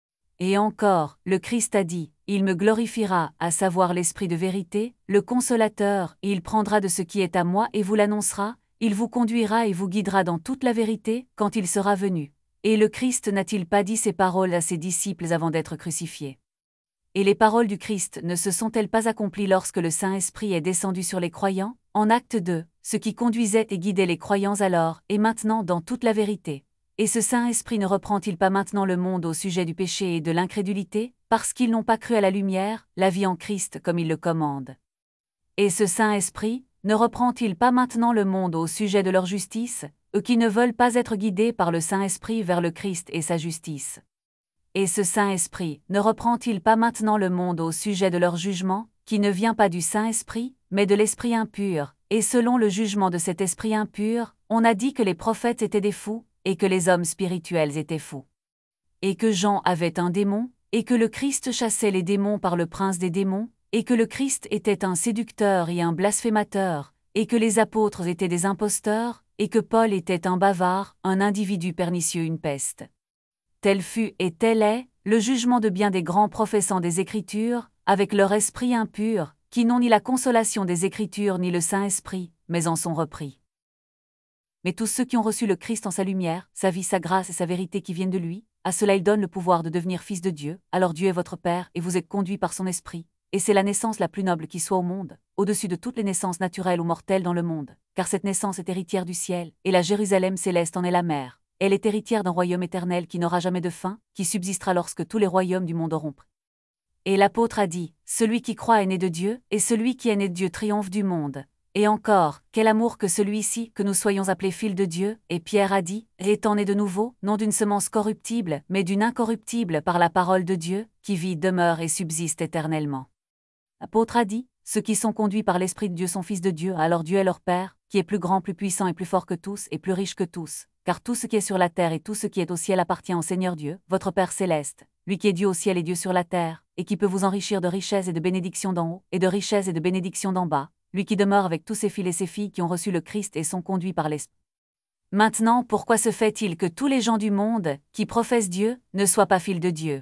S1: Et encore, le Christ a dit, il me glorifiera, à savoir l'Esprit de vérité, le Consolateur, et il prendra de ce qui est à moi et vous l'annoncera, il vous conduira et vous guidera dans toute la vérité, quand il sera venu. Et le Christ n'a-t-il pas dit ces paroles à ses disciples avant d'être crucifié? Et les paroles du Christ ne se sont-elles pas accomplies lorsque le Saint-Esprit est descendu sur les croyants, en acte deux, ce qui conduisait et guidait les croyants alors, et maintenant dans toute la vérité? Et ce Saint-Esprit ne reprend-il pas maintenant le monde au sujet du péché et de l'incrédulité, parce qu'ils n'ont pas cru à la lumière, la vie en Christ comme il le commande? Et ce Saint-Esprit ne reprend-il pas maintenant le monde au sujet de leur justice, eux qui ne veulent pas être guidés par le Saint-Esprit vers le Christ et sa justice? Et ce Saint-Esprit ne reprend-il pas maintenant le monde au sujet de leur jugement, qui ne vient pas du Saint-Esprit, mais de l'Esprit impur, et selon le jugement de cet Esprit impur, on a dit que les prophètes étaient des fous, et que les hommes spirituels étaient fous. Et que Jean avait un démon, et que le Christ chassait les démons par le prince des démons, et que le Christ était un séducteur et un blasphémateur, et que les apôtres étaient des imposteurs, et que Paul était un bavard, un individu pernicieux, une peste. Tel fut et tel est le jugement de bien des grands professants des Écritures, avec leur esprit impur, qui n'ont ni la consolation des Écritures ni le Saint-Esprit, mais en sont repris. Mais tous ceux qui ont reçu le Christ en sa lumière, sa vie, sa grâce et sa vérité qui viennent de lui, à cela il donne le pouvoir de devenir fils de Dieu, alors Dieu est votre Père et vous êtes conduits par son Esprit, et c'est la naissance la plus noble qui soit au monde, au-dessus de toutes les naissances naturelles ou mortelles dans le monde, car cette naissance est héritière du ciel, et la Jérusalem céleste en est la mère. Elle est héritière d'un royaume éternel qui n'aura jamais de fin, qui subsistera lorsque tous les royaumes du monde auront pris. Et l'apôtre a dit, celui qui croit est né de Dieu, et celui qui est né de Dieu triomphe du monde. Et encore, quel amour que celui-ci, que nous soyons appelés fils de Dieu, et Pierre a dit, étant né de nouveau, non d'une semence corruptible, mais d'une incorruptible par la parole de Dieu, qui vit, demeure et subsiste éternellement. L'apôtre a dit, ceux qui sont conduits par l'Esprit de Dieu sont fils de Dieu, alors Dieu est leur Père, qui est plus grand, plus puissant et plus fort que tous, et plus riche que tous, car tout ce qui est sur la terre et tout ce qui est au ciel appartient au Seigneur Dieu, votre Père céleste, lui qui est Dieu au ciel et Dieu sur la terre, et qui peut vous enrichir de richesses et de bénédictions d'en haut, et de richesses et de bénédictions d'en bas, lui qui demeure avec tous ses fils et ses filles qui ont reçu le Christ et sont conduits par l'Esprit. Maintenant, pourquoi se fait-il que tous les gens du monde, qui professent Dieu, ne soient pas fils de Dieu?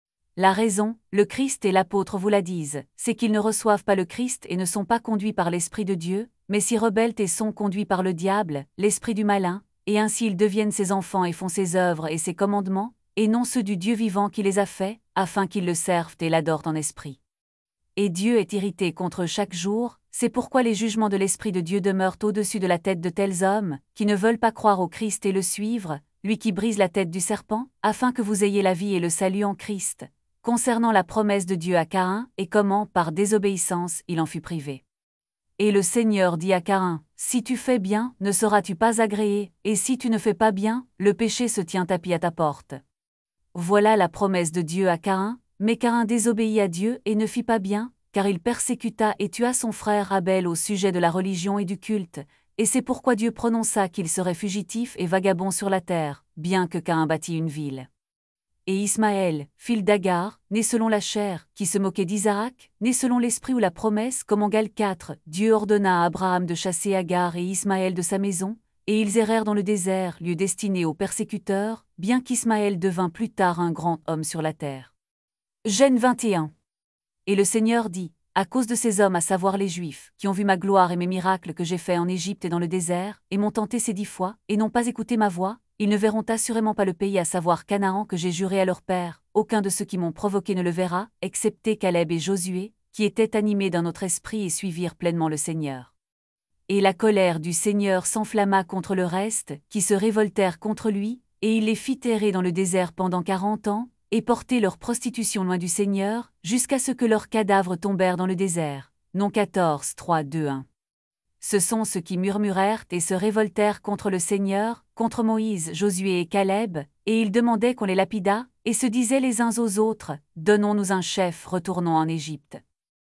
S1: La raison, le Christ et l'apôtre vous la disent, c'est qu'ils ne reçoivent pas le Christ et ne sont pas conduits par l'Esprit de Dieu, mais s'y rebellent et sont conduits par le diable, l'esprit du malin, et ainsi ils deviennent ses enfants et font ses œuvres et ses commandements, et non ceux du Dieu vivant qui les a faits, afin qu'ils le servent et l'adorent en esprit. Et Dieu est irrité contre eux chaque jour, c'est pourquoi les jugements de l'Esprit de Dieu demeurent au-dessus de la tête de tels hommes, qui ne veulent pas croire au Christ et le suivre, lui qui brise la tête du serpent, afin que vous ayez la vie et le salut en Christ, concernant la promesse de Dieu à Caïn, et comment, par désobéissance, il en fut privé. Et le Seigneur dit à Caïn, « Si tu fais bien, ne seras-tu pas agréé, et si tu ne fais pas bien, le péché se tient tapis à ta porte. » Voilà la promesse de Dieu à Caïn, mais Caïn désobéit à Dieu et ne fit pas bien, car il persécuta et tua son frère Abel au sujet de la religion et du culte, et c'est pourquoi Dieu prononça qu'il serait fugitif et vagabond sur la terre, bien que Caïn bâtît une ville. Et Ismaël, fils d'Agar, né selon la chair, qui se moquait d'Isaac, né selon l'esprit ou la promesse, comme en Galates quatre, Dieu ordonna à Abraham de chasser Agar et Ismaël de sa maison, et ils errèrent dans le désert, lieu destiné aux persécuteurs, bien qu'Ismaël devint plus tard un grand homme sur la terre. Genèse vingt et un. Et le Seigneur dit, à cause de ces hommes, à savoir les Juifs, qui ont vu ma gloire et mes miracles que j'ai faits en Égypte et dans le désert, et m'ont tenté ces dix fois, et n'ont pas écouté ma voix, ils ne verront assurément pas le pays, à savoir Canaan, que j'ai juré à leur père, aucun de ceux qui m'ont provoqué ne le verra, excepté Caleb et Josué, qui étaient animés d'un autre esprit et suivirent pleinement le Seigneur. Et la colère du Seigneur s'enflamma contre le reste, qui se révoltèrent contre lui, et il les fit errer dans le désert pendant quarante ans, et porter leur prostitution loin du Seigneur, jusqu'à ce que leurs cadavres tombèrent dans le désert. Non quatorze, trois, deux, un. Ce sont ceux qui murmurèrent et se révoltèrent contre le Seigneur, contre Moïse, Josué et Caleb, et ils demandaient qu'on les lapidât, et se disaient les uns aux autres, « Donnons-nous un chef, retournons en Égypte. »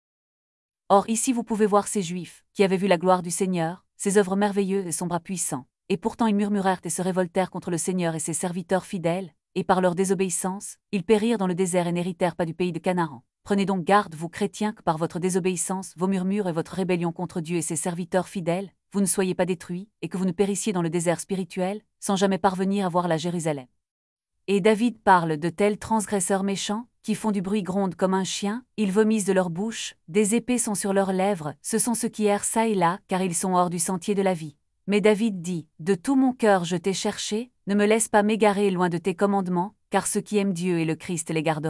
S1: Or ici vous pouvez voir ces Juifs, qui avaient vu la gloire du Seigneur, ses œuvres merveilleuses et son bras puissant, et pourtant ils murmurèrent et se révoltèrent contre le Seigneur et ses serviteurs fidèles, et par leur désobéissance, ils périrent dans le désert et n'héritèrent pas du pays de Canaan. Prenez donc garde, vous chrétiens, que par votre désobéissance, vos murmures et votre rébellion contre Dieu et ses serviteurs fidèles, vous ne soyez pas détruits, et que vous ne périssiez dans le désert spirituel, sans jamais parvenir à voir la Jérusalem. Et David parle de tels transgresseurs méchants, qui font du bruit gronde comme un chien, ils vomissent de leur bouche, des épées sont sur leurs lèvres, ce sont ceux qui errent çà et là, car ils sont hors du sentier de la vie. Mais David dit, « De tout mon cœur je t'ai cherché, ne me laisse pas m'égarer loin de tes commandements, car ceux qui aiment Dieu et le Christ les garderont. »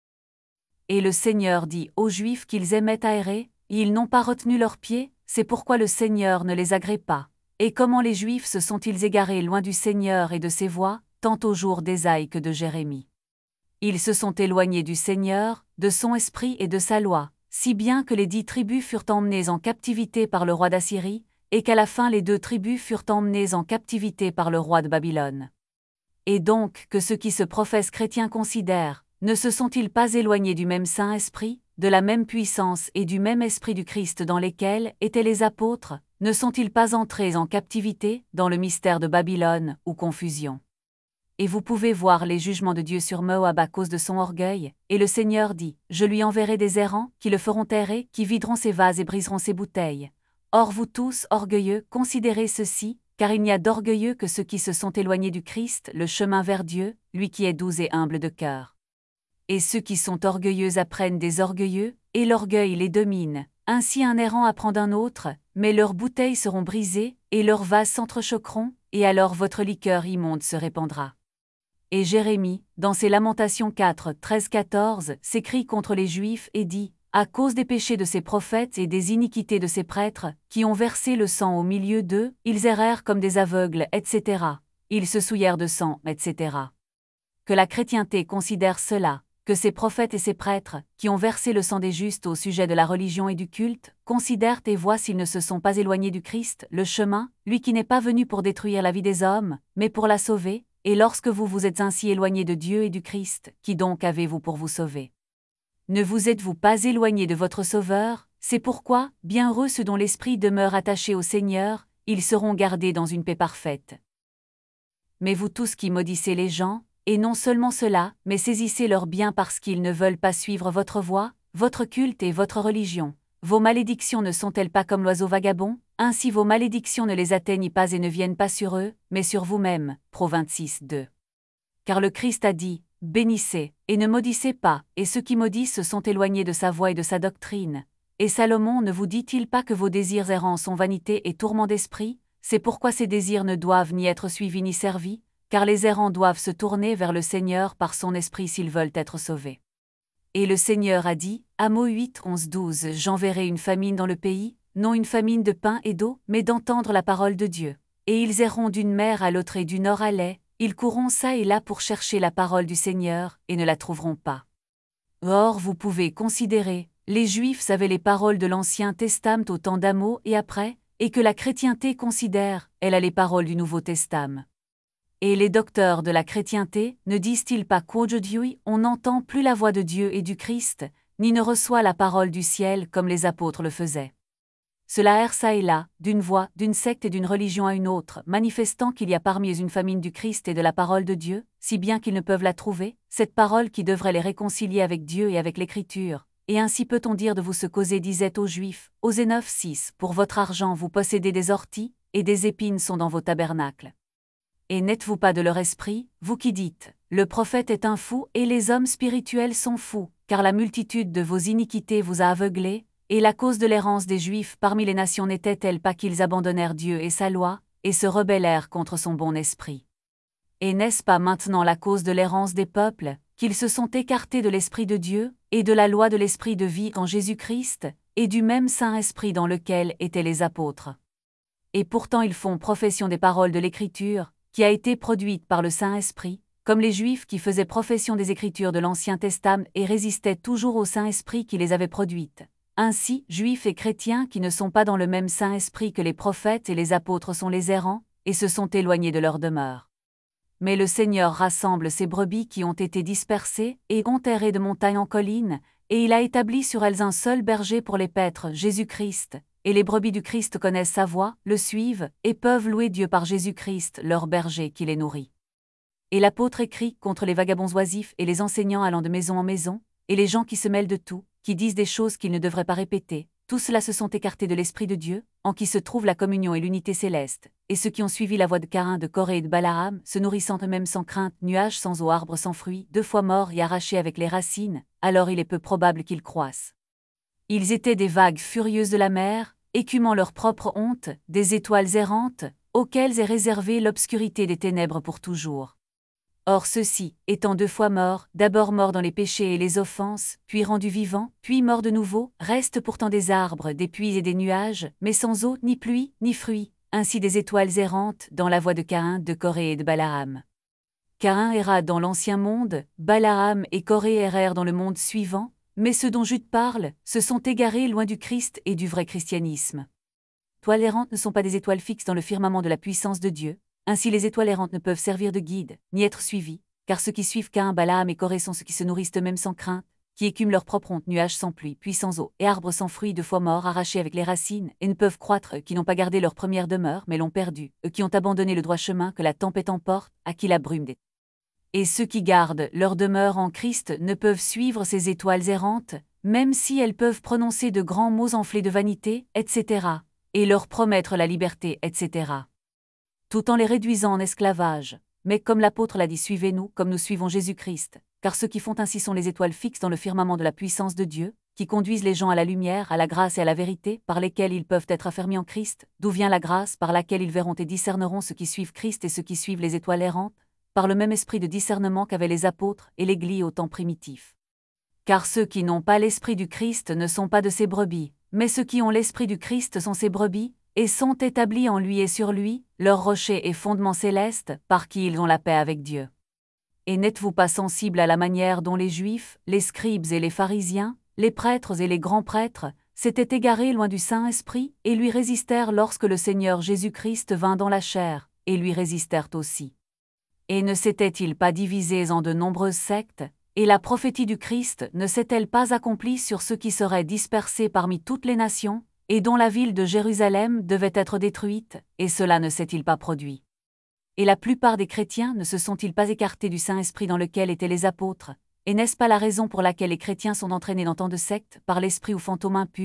S1: Et le Seigneur dit aux Juifs qu'ils aimaient aérer, ils n'ont pas retenu leurs pieds, c'est pourquoi le Seigneur ne les agrée pas. Et comment les Juifs se sont-ils égarés loin du Seigneur et de ses voies, tant au jour d'Ésaïe que de Jérémie. Ils se sont éloignés du Seigneur, de son esprit et de sa loi, si bien que les dix tribus furent emmenées en captivité par le roi d'Assyrie, et qu'à la fin les deux tribus furent emmenées en captivité par le roi de Babylone. Et donc que ceux qui se professent chrétiens considèrent, ne se sont-ils pas éloignés du même Saint-Esprit, de la même puissance et du même Esprit du Christ dans lesquels étaient les apôtres, ne sont-ils pas entrés en captivité, dans le mystère de Babylone, ou confusion? Et vous pouvez voir les jugements de Dieu sur Moab à cause de son orgueil, et le Seigneur dit, « Je lui enverrai des errants, qui le feront errer, qui videront ses vases et briseront ses bouteilles. » Or vous tous, orgueilleux, considérez ceci, car il n'y a d'orgueilleux que ceux qui se sont éloignés du Christ, le chemin vers Dieu, lui qui est doux et humble de cœur. Et ceux qui sont orgueilleux apprennent des orgueilleux, et l'orgueil les domine. Ainsi un errant apprend d'un autre, mais leurs bouteilles seront brisées, et leurs vases s'entrechoqueront, et alors votre liqueur immonde se répandra. Et Jérémie, dans ses Lamentations quatre, treize, quatorze, s'écrie contre les Juifs et dit, « À cause des péchés de ces prophètes et des iniquités de ces prêtres, qui ont versé le sang au milieu d'eux, ils errèrent comme des aveugles, et cetera. Ils se souillèrent de sang, et cetera. Que la chrétienté considère cela, que ces prophètes et ces prêtres, qui ont versé le sang des justes au sujet de la religion et du culte, considèrent et voient s'ils ne se sont pas éloignés du Christ, le chemin, lui qui n'est pas venu pour détruire la vie des hommes, mais pour la sauver, et lorsque vous vous êtes ainsi éloignés de Dieu et du Christ, qui donc avez-vous pour vous sauver? Ne vous êtes-vous pas éloignés de votre Sauveur? C'est pourquoi, bienheureux ceux dont l'esprit demeure attaché au Seigneur, ils seront gardés dans une paix parfaite. Mais vous tous qui maudissez les gens, et non seulement cela, mais saisissez leurs biens parce qu'ils ne veulent pas suivre votre voie, votre culte et votre religion, Vos malédictions ne sont-elles pas comme l'oiseau vagabond? Ainsi vos malédictions ne les atteignent pas et ne viennent pas sur eux, mais sur vous-même. Pro vingt-six deux. Car le Christ a dit, bénissez, et ne maudissez pas, et ceux qui maudissent se sont éloignés de sa voie et de sa doctrine. Et Salomon ne vous dit-il pas que vos désirs errants sont vanité et tourment d'esprit? C'est pourquoi ces désirs ne doivent ni être suivis ni servis, car les errants doivent se tourner vers le Seigneur par son esprit s'ils veulent être sauvés. Et le Seigneur a dit, Amos huit, onze, douze, j'enverrai une famine dans le pays, non une famine de pain et d'eau, mais d'entendre la parole de Dieu. Et ils erront d'une mer à l'autre et du nord à l'est, ils courront çà et là pour chercher la parole du Seigneur, et ne la trouveront pas. Or vous pouvez considérer, les Juifs savaient les paroles de l'Ancien Testament au temps d'Amos et après, et que la chrétienté considère, elle a les paroles du Nouveau Testament. Et les docteurs de la chrétienté, ne disent-ils pas qu'aujourd'hui on n'entend plus la voix de Dieu et du Christ, ni ne reçoit la parole du ciel comme les apôtres le faisaient? Cela erre çà et là, d'une voix, d'une secte et d'une religion à une autre, manifestant qu'il y a parmi eux une famine du Christ et de la parole de Dieu, si bien qu'ils ne peuvent la trouver, cette parole qui devrait les réconcilier avec Dieu et avec l'Écriture. Et ainsi peut-on dire de vous ce qu'Osée disait aux Juifs, Osée neuf, six, pour votre argent vous possédez des orties, et des épines sont dans vos tabernacles. Et n'êtes-vous pas de leur esprit, vous qui dites, le prophète est un fou et les hommes spirituels sont fous, car la multitude de vos iniquités vous a aveuglés, et la cause de l'errance des Juifs parmi les nations n'était-elle pas qu'ils abandonnèrent Dieu et sa loi, et se rebellèrent contre son bon esprit? Et n'est-ce pas maintenant la cause de l'errance des peuples, qu'ils se sont écartés de l'Esprit de Dieu, et de la loi de l'Esprit de vie en Jésus-Christ, et du même Saint-Esprit dans lequel étaient les apôtres? Et pourtant ils font profession des paroles de l'Écriture, qui a été produite par le Saint-Esprit, comme les Juifs qui faisaient profession des Écritures de l'Ancien Testament et résistaient toujours au Saint-Esprit qui les avait produites. Ainsi, Juifs et chrétiens qui ne sont pas dans le même Saint-Esprit que les prophètes et les apôtres sont les errants, et se sont éloignés de leur demeure. Mais le Seigneur rassemble ces brebis qui ont été dispersées et ont erré de montagne en colline, et il a établi sur elles un seul berger pour les paître, Jésus-Christ, et les brebis du Christ connaissent sa voix, le suivent, et peuvent louer Dieu par Jésus-Christ, leur berger qui les nourrit. Et l'apôtre écrit contre les vagabonds oisifs et les enseignants allant de maison en maison, et les gens qui se mêlent de tout, qui disent des choses qu'ils ne devraient pas répéter, tous ceux-là se sont écartés de l'Esprit de Dieu, en qui se trouve la communion et l'unité céleste, et ceux qui ont suivi la voie de Caïn, de Corée et de Balaam, se nourrissant eux-mêmes sans crainte, nuages sans eau, arbres sans fruits, deux fois morts et arrachés avec les racines, alors il est peu probable qu'ils croissent. Ils étaient des vagues furieuses de la mer, écumant leur propre honte, des étoiles errantes, auxquelles est réservée l'obscurité des ténèbres pour toujours. Or ceux-ci, étant deux fois morts, d'abord morts dans les péchés et les offenses, puis rendus vivants, puis morts de nouveau, restent pourtant des arbres, des puits et des nuages, mais sans eau, ni pluie, ni fruits, ainsi des étoiles errantes dans la voie de Caïn, de Corée et de Balaam. Caïn erra dans l'ancien monde, Balaam et Corée errèrent dans le monde suivant, mais ceux dont Jude parle, se sont égarés loin du Christ et du vrai christianisme. Étoiles errantes ne sont pas des étoiles fixes dans le firmament de la puissance de Dieu, ainsi les étoiles errantes ne peuvent servir de guide, ni être suivies, car ceux qui suivent Caïn, Balaam et Corée sont ceux qui se nourrissent eux-mêmes sans crainte, qui écument leur propre honte, nuages sans pluie, puits sans eau, et arbres sans fruits deux fois morts arrachés avec les racines, et ne peuvent croître, qui n'ont pas gardé leur première demeure mais l'ont perdue, eux qui ont abandonné le droit chemin que la tempête emporte, à qui la brume des. Et ceux qui gardent leur demeure en Christ ne peuvent suivre ces étoiles errantes, même si elles peuvent prononcer de grands mots enflés de vanité, et cetera, et leur promettre la liberté, et cetera, tout en les réduisant en esclavage. Mais comme l'apôtre l'a dit, suivez-nous comme nous suivons Jésus-Christ, car ceux qui font ainsi sont les étoiles fixes dans le firmament de la puissance de Dieu, qui conduisent les gens à la lumière, à la grâce et à la vérité, par lesquelles ils peuvent être affermis en Christ, d'où vient la grâce par laquelle ils verront et discerneront ceux qui suivent Christ et ceux qui suivent les étoiles errantes, par le même esprit de discernement qu'avaient les apôtres et l'Église au temps primitif. Car ceux qui n'ont pas l'esprit du Christ ne sont pas de ses brebis, mais ceux qui ont l'esprit du Christ sont ses brebis, et sont établis en lui et sur lui, leur rocher et fondement céleste, par qui ils ont la paix avec Dieu. Et n'êtes-vous pas sensibles à la manière dont les Juifs, les scribes et les pharisiens, les prêtres et les grands prêtres, s'étaient égarés loin du Saint-Esprit, et lui résistèrent lorsque le Seigneur Jésus-Christ vint dans la chair, et lui résistèrent aussi. Et ne s'étaient-ils pas divisés en de nombreuses sectes, et la prophétie du Christ ne s'est-elle pas accomplie sur ceux qui seraient dispersés parmi toutes les nations, et dont la ville de Jérusalem devait être détruite, et cela ne s'est-il pas produit? Et la plupart des chrétiens ne se sont-ils pas écartés du Saint-Esprit dans lequel étaient les apôtres? Et n'est-ce pas la raison pour laquelle les chrétiens sont entraînés dans tant de sectes, par l'esprit ou fantômes impurs,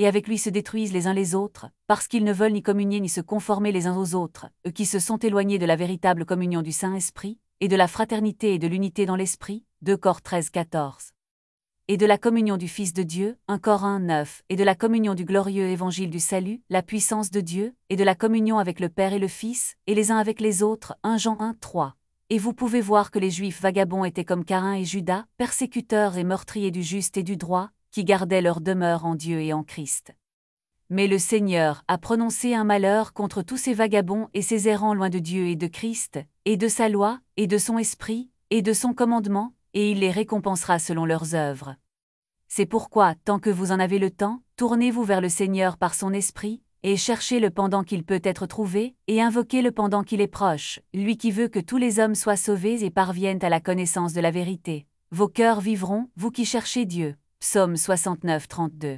S1: et avec lui se détruisent les uns les autres, parce qu'ils ne veulent ni communier ni se conformer les uns aux autres, eux qui se sont éloignés de la véritable communion du Saint-Esprit, et de la fraternité et de l'unité dans l'Esprit, deux Corinthiens treize quatorze. Et de la communion du Fils de Dieu, un Corinthiens un neuf, et de la communion du glorieux évangile du salut, la puissance de Dieu, et de la communion avec le Père et le Fils, et les uns avec les autres, un Jean un trois. Et vous pouvez voir que les Juifs vagabonds étaient comme Caïn et Judas, persécuteurs et meurtriers du juste et du droit, qui gardaient leur demeure en Dieu et en Christ. Mais le Seigneur a prononcé un malheur contre tous ces vagabonds et ces errants loin de Dieu et de Christ, et de sa loi, et de son esprit, et de son commandement, et il les récompensera selon leurs œuvres. C'est pourquoi, tant que vous en avez le temps, tournez-vous vers le Seigneur par son esprit, et cherchez-le pendant qu'il peut être trouvé, et invoquez-le pendant qu'il est proche, lui qui veut que tous les hommes soient sauvés et parviennent à la connaissance de la vérité. Vos cœurs vivront, vous qui cherchez Dieu. Psaume soixante-neuf trente-deux.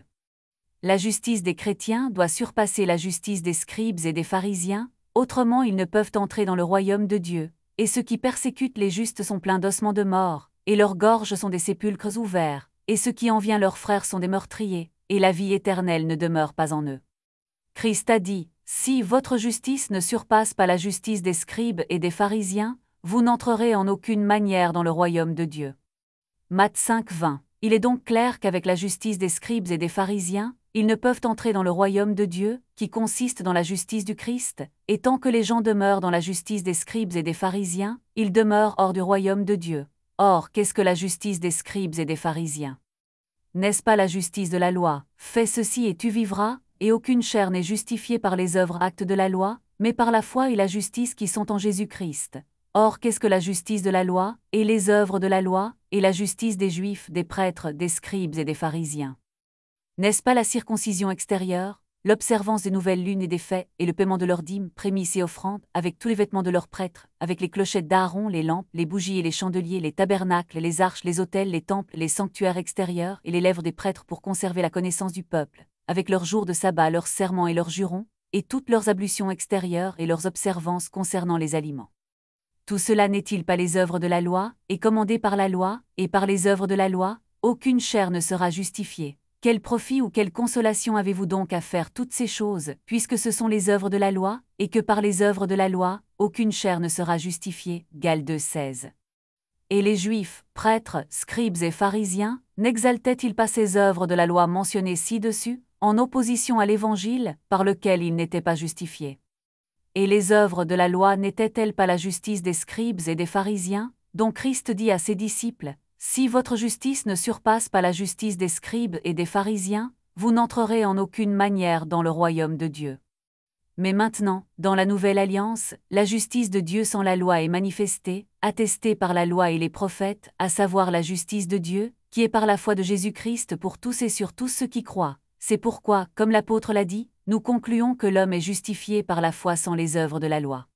S1: La justice des chrétiens doit surpasser la justice des scribes et des pharisiens, autrement ils ne peuvent entrer dans le royaume de Dieu, et ceux qui persécutent les justes sont pleins d'ossements de mort, et leurs gorges sont des sépulcres ouverts, et ceux qui envient leurs frères sont des meurtriers, et la vie éternelle ne demeure pas en eux. Christ a dit, « Si votre justice ne surpasse pas la justice des scribes et des pharisiens, vous n'entrerez en aucune manière dans le royaume de Dieu. » Matthieu cinq vingt. Il est donc clair qu'avec la justice des scribes et des pharisiens, ils ne peuvent entrer dans le royaume de Dieu, qui consiste dans la justice du Christ, et tant que les gens demeurent dans la justice des scribes et des pharisiens, ils demeurent hors du royaume de Dieu. Or, qu'est-ce que la justice des scribes et des pharisiens? N'est-ce pas la justice de la loi? Fais ceci et tu vivras, et aucune chair n'est justifiée par les œuvres actes de la loi, mais par la foi et la justice qui sont en Jésus-Christ. Or, qu'est-ce que la justice de la loi, et les œuvres de la loi, et la justice des Juifs, des prêtres, des scribes et des pharisiens? N'est-ce pas la circoncision extérieure, l'observance des nouvelles lunes et des fêtes, et le paiement de leurs dîmes, prémices et offrandes, avec tous les vêtements de leurs prêtres, avec les clochettes d'Aaron, les lampes, les bougies et les chandeliers, les tabernacles, les arches, les autels, les temples, les sanctuaires extérieurs, et les lèvres des prêtres pour conserver la connaissance du peuple, avec leurs jours de sabbat, leurs serments et leurs jurons, et toutes leurs ablutions extérieures et leurs observances concernant les aliments? Tout cela n'est-il pas les œuvres de la loi, et commandé par la loi, et par les œuvres de la loi, aucune chair ne sera justifiée? Quel profit ou quelle consolation avez-vous donc à faire toutes ces choses, puisque ce sont les œuvres de la loi, et que par les œuvres de la loi, aucune chair ne sera justifiée? Galates deux seize. Et les Juifs, prêtres, scribes et pharisiens, n'exaltaient-ils pas ces œuvres de la loi mentionnées ci-dessus, en opposition à l'Évangile, par lequel ils n'étaient pas justifiés? Et les œuvres de la loi n'étaient-elles pas la justice des scribes et des pharisiens, dont Christ dit à ses disciples, « Si votre justice ne surpasse pas la justice des scribes et des pharisiens, vous n'entrerez en aucune manière dans le royaume de Dieu. » Mais maintenant, dans la Nouvelle Alliance, la justice de Dieu sans la loi est manifestée, attestée par la loi et les prophètes, à savoir la justice de Dieu, qui est par la foi de Jésus-Christ pour tous et sur tous ceux qui croient. C'est pourquoi, comme l'apôtre l'a dit, nous concluons que l'homme est justifié par la foi sans les œuvres de la loi.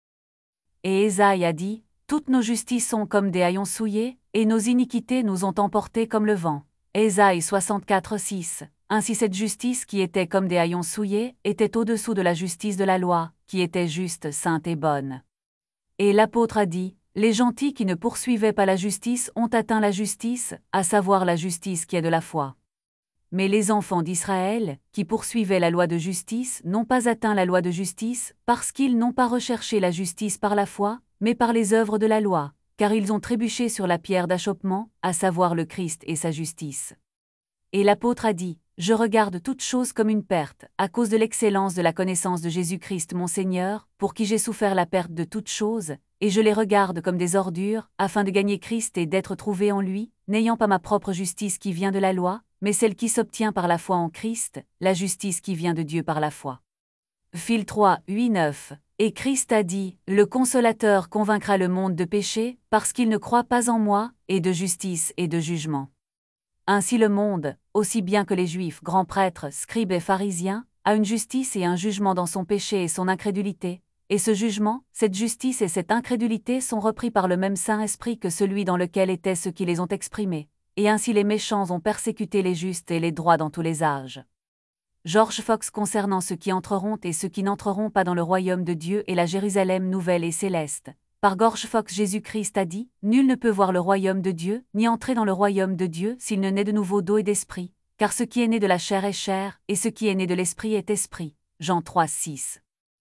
S1: Et Ésaïe a dit, « Toutes nos justices sont comme des haillons souillés, et nos iniquités nous ont emportés comme le vent. » Ésaïe soixante-quatre six. Ainsi cette justice qui était comme des haillons souillés était au-dessous de la justice de la loi, qui était juste, sainte et bonne. Et l'apôtre a dit, « Les gentils qui ne poursuivaient pas la justice ont atteint la justice, à savoir la justice qui est de la foi. » Mais les enfants d'Israël, qui poursuivaient la loi de justice, n'ont pas atteint la loi de justice, parce qu'ils n'ont pas recherché la justice par la foi, mais par les œuvres de la loi, car ils ont trébuché sur la pierre d'achoppement, à savoir le Christ et sa justice. Et l'apôtre a dit, « Je regarde toute chose comme une perte, à cause de l'excellence de la connaissance de Jésus-Christ mon Seigneur, pour qui j'ai souffert la perte de toutes choses, et je les regarde comme des ordures, afin de gagner Christ et d'être trouvé en lui, n'ayant pas ma propre justice qui vient de la loi, mais celle qui s'obtient par la foi en Christ, la justice qui vient de Dieu par la foi. » Phil trois huit neuf. Et Christ a dit, « Le Consolateur convaincra le monde de péché, parce qu'il ne croit pas en moi, et de justice et de jugement. » Ainsi le monde, aussi bien que les Juifs, grands prêtres, scribes et pharisiens, a une justice et un jugement dans son péché et son incrédulité, et ce jugement, cette justice et cette incrédulité sont repris par le même Saint-Esprit que celui dans lequel étaient ceux qui les ont exprimés, et ainsi les méchants ont persécuté les justes et les droits dans tous les âges. George Fox concernant ceux qui entreront et ceux qui n'entreront pas dans le royaume de Dieu et la Jérusalem nouvelle et céleste. Par George Fox, Jésus-Christ a dit, « Nul ne peut voir le royaume de Dieu, ni entrer dans le royaume de Dieu s'il ne naît de nouveau d'eau et d'esprit. » car ce qui est né de la chair est chair, et ce qui est né de l'esprit est esprit. Jean trois, six.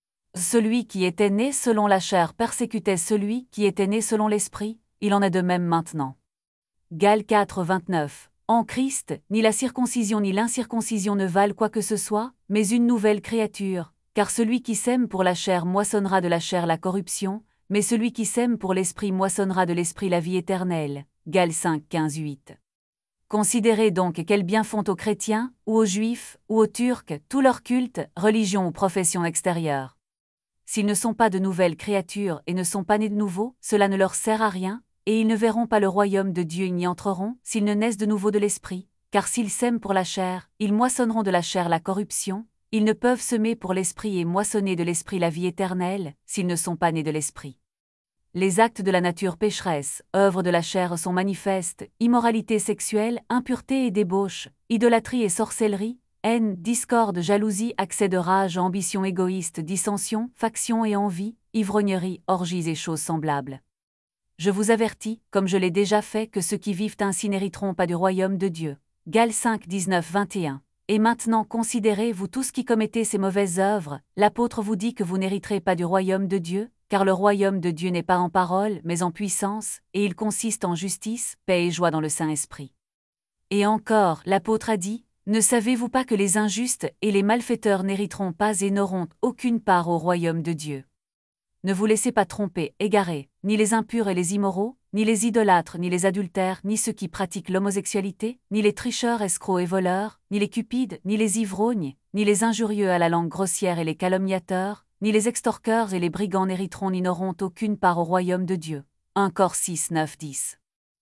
S1: Celui qui était né selon la chair persécutait celui qui était né selon l'esprit, il en est de même maintenant. Galates quatre, vingt-neuf. En Christ, ni la circoncision ni l'incirconcision ne valent quoi que ce soit, mais une nouvelle créature, car celui qui sème pour la chair moissonnera de la chair la corruption, mais celui qui sème pour l'esprit moissonnera de l'esprit la vie éternelle. Galates cinq, quinze, huit. Considérez donc quel bien font aux chrétiens, ou aux juifs, ou aux turcs, tout leur culte, religion ou profession extérieure. S'ils ne sont pas de nouvelles créatures et ne sont pas nés de nouveau, cela ne leur sert à rien, et ils ne verront pas le royaume de Dieu n'y entreront, s'ils ne naissent de nouveau de l'esprit, car s'ils sèment pour la chair, ils moissonneront de la chair la corruption, ils ne peuvent semer pour l'esprit et moissonner de l'esprit la vie éternelle, s'ils ne sont pas nés de l'esprit. Les actes de la nature pécheresse, œuvres de la chair sont manifestes, immoralité sexuelle, impureté et débauche, idolâtrie et sorcellerie, haine, discorde, jalousie, accès de rage, ambition égoïste, dissension, faction et envie, ivrognerie, orgies et choses semblables. Je vous avertis, comme je l'ai déjà fait, que ceux qui vivent ainsi n'hériteront pas du royaume de Dieu. Galates cinq, dix-neuf, vingt et un. Et maintenant considérez, vous tous qui commettez ces mauvaises œuvres, l'apôtre vous dit que vous n'hériterez pas du royaume de Dieu, car le royaume de Dieu n'est pas en parole, mais en puissance, et il consiste en justice, paix et joie dans le Saint-Esprit. Et encore, l'apôtre a dit, ne savez-vous pas que les injustes et les malfaiteurs n'hériteront pas et n'auront aucune part au royaume de Dieu? Ne vous laissez pas tromper, égarer, ni les impurs et les immoraux, ni les idolâtres, ni les adultères, ni ceux qui pratiquent l'homosexualité, ni les tricheurs, escrocs et voleurs, ni les cupides, ni les ivrognes, ni les injurieux à la langue grossière et les calomniateurs, ni les extorqueurs et les brigands n'hériteront ni n'auront aucune part au royaume de Dieu. un Corinthiens six, neuf, dix.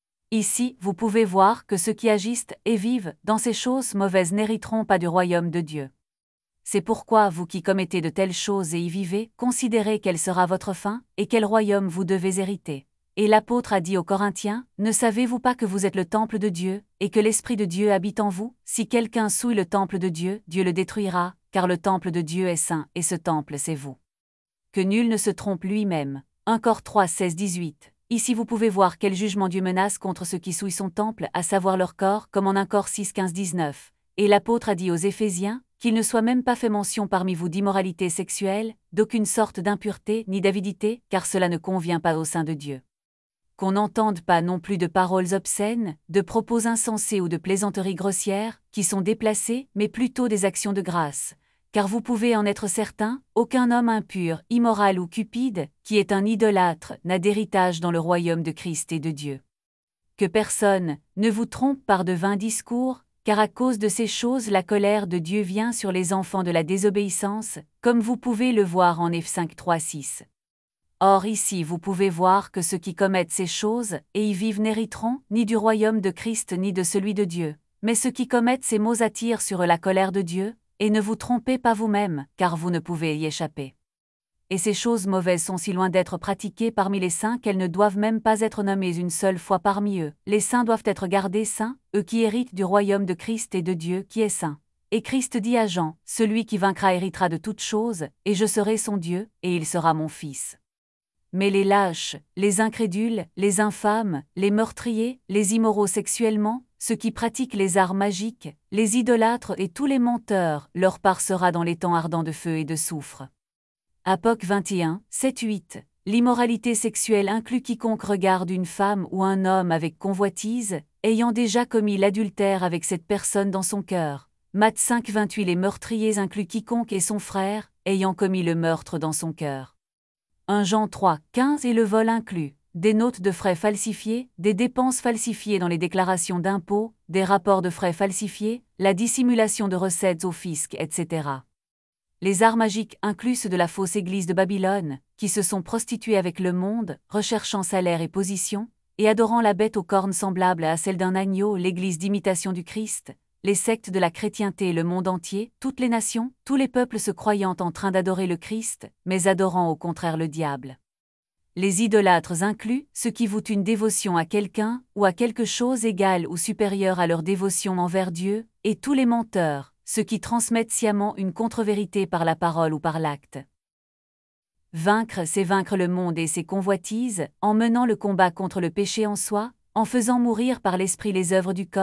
S1: Ici, vous pouvez voir que ceux qui agissent et vivent dans ces choses mauvaises n'hériteront pas du royaume de Dieu. C'est pourquoi vous qui commettez de telles choses et y vivez, considérez quelle sera votre fin, et quel royaume vous devez hériter. Et l'apôtre a dit aux Corinthiens, ne savez-vous pas que vous êtes le temple de Dieu, et que l'Esprit de Dieu habite en vous? Si quelqu'un souille le temple de Dieu, Dieu le détruira, car le temple de Dieu est saint, et ce temple c'est vous. Que nul ne se trompe lui-même. un Corinthiens trois, seize, dix-huit. Ici vous pouvez voir quel jugement Dieu menace contre ceux qui souillent son temple, à savoir leur corps, comme en un Corinthiens six, quinze, dix-neuf. Et l'apôtre a dit aux Éphésiens, qu'il ne soit même pas fait mention parmi vous d'immoralité sexuelle, d'aucune sorte d'impureté ni d'avidité, car cela ne convient pas au sein de Dieu. Qu'on n'entende pas non plus de paroles obscènes, de propos insensés ou de plaisanteries grossières, qui sont déplacées, mais plutôt des actions de grâce. Car vous pouvez en être certain, aucun homme impur, immoral ou cupide, qui est un idolâtre, n'a d'héritage dans le royaume de Christ et de Dieu. Que personne ne vous trompe par de vains discours, car à cause de ces choses la colère de Dieu vient sur les enfants de la désobéissance, comme vous pouvez le voir en Éphésiens cinq, trois, six. Or ici vous pouvez voir que ceux qui commettent ces choses, et y vivent n'hériteront, ni du royaume de Christ ni de celui de Dieu, mais ceux qui commettent ces maux attirent sur eux la colère de Dieu, et ne vous trompez pas vous-même, car vous ne pouvez y échapper. Et ces choses mauvaises sont si loin d'être pratiquées parmi les saints qu'elles ne doivent même pas être nommées une seule fois parmi eux. Les saints doivent être gardés saints, eux qui héritent du royaume de Christ et de Dieu qui est saint. Et Christ dit à Jean, celui qui vaincra héritera de toutes choses, et je serai son Dieu, et il sera mon fils. Mais les lâches, les incrédules, les infâmes, les meurtriers, les immoraux sexuellement, ceux qui pratiquent les arts magiques, les idolâtres et tous les menteurs, leur part sera dans les temps ardents de feu et de soufre. Apoc vingt et un, sept, huit. L'immoralité sexuelle inclut quiconque regarde une femme ou un homme avec convoitise, ayant déjà commis l'adultère avec cette personne dans son cœur. Matthieu cinq, vingt-huit. Les meurtriers incluent quiconque est son frère, ayant commis le meurtre dans son cœur. un Jean trois, quinze. Et le vol inclut des notes de frais falsifiées, des dépenses falsifiées dans les déclarations d'impôts, des rapports de frais falsifiés, la dissimulation de recettes au fisc, et cetera. Les arts magiques incluent ceux de la fausse église de Babylone, qui se sont prostitués avec le monde, recherchant salaire et position, et adorant la bête aux cornes semblables à celle d'un agneau, l'église d'imitation du Christ, les sectes de la chrétienté et le monde entier, toutes les nations, tous les peuples se croyant en train d'adorer le Christ, mais adorant au contraire le diable. Les idolâtres incluent ceux qui vouent une dévotion à quelqu'un ou à quelque chose égale ou supérieure à leur dévotion envers Dieu, et tous les menteurs, ceux qui transmettent sciemment une contre-vérité par la parole ou par l'acte. Vaincre, c'est vaincre le monde et ses convoitises, en menant le combat contre le péché en soi, en faisant mourir par l'esprit les œuvres du corps,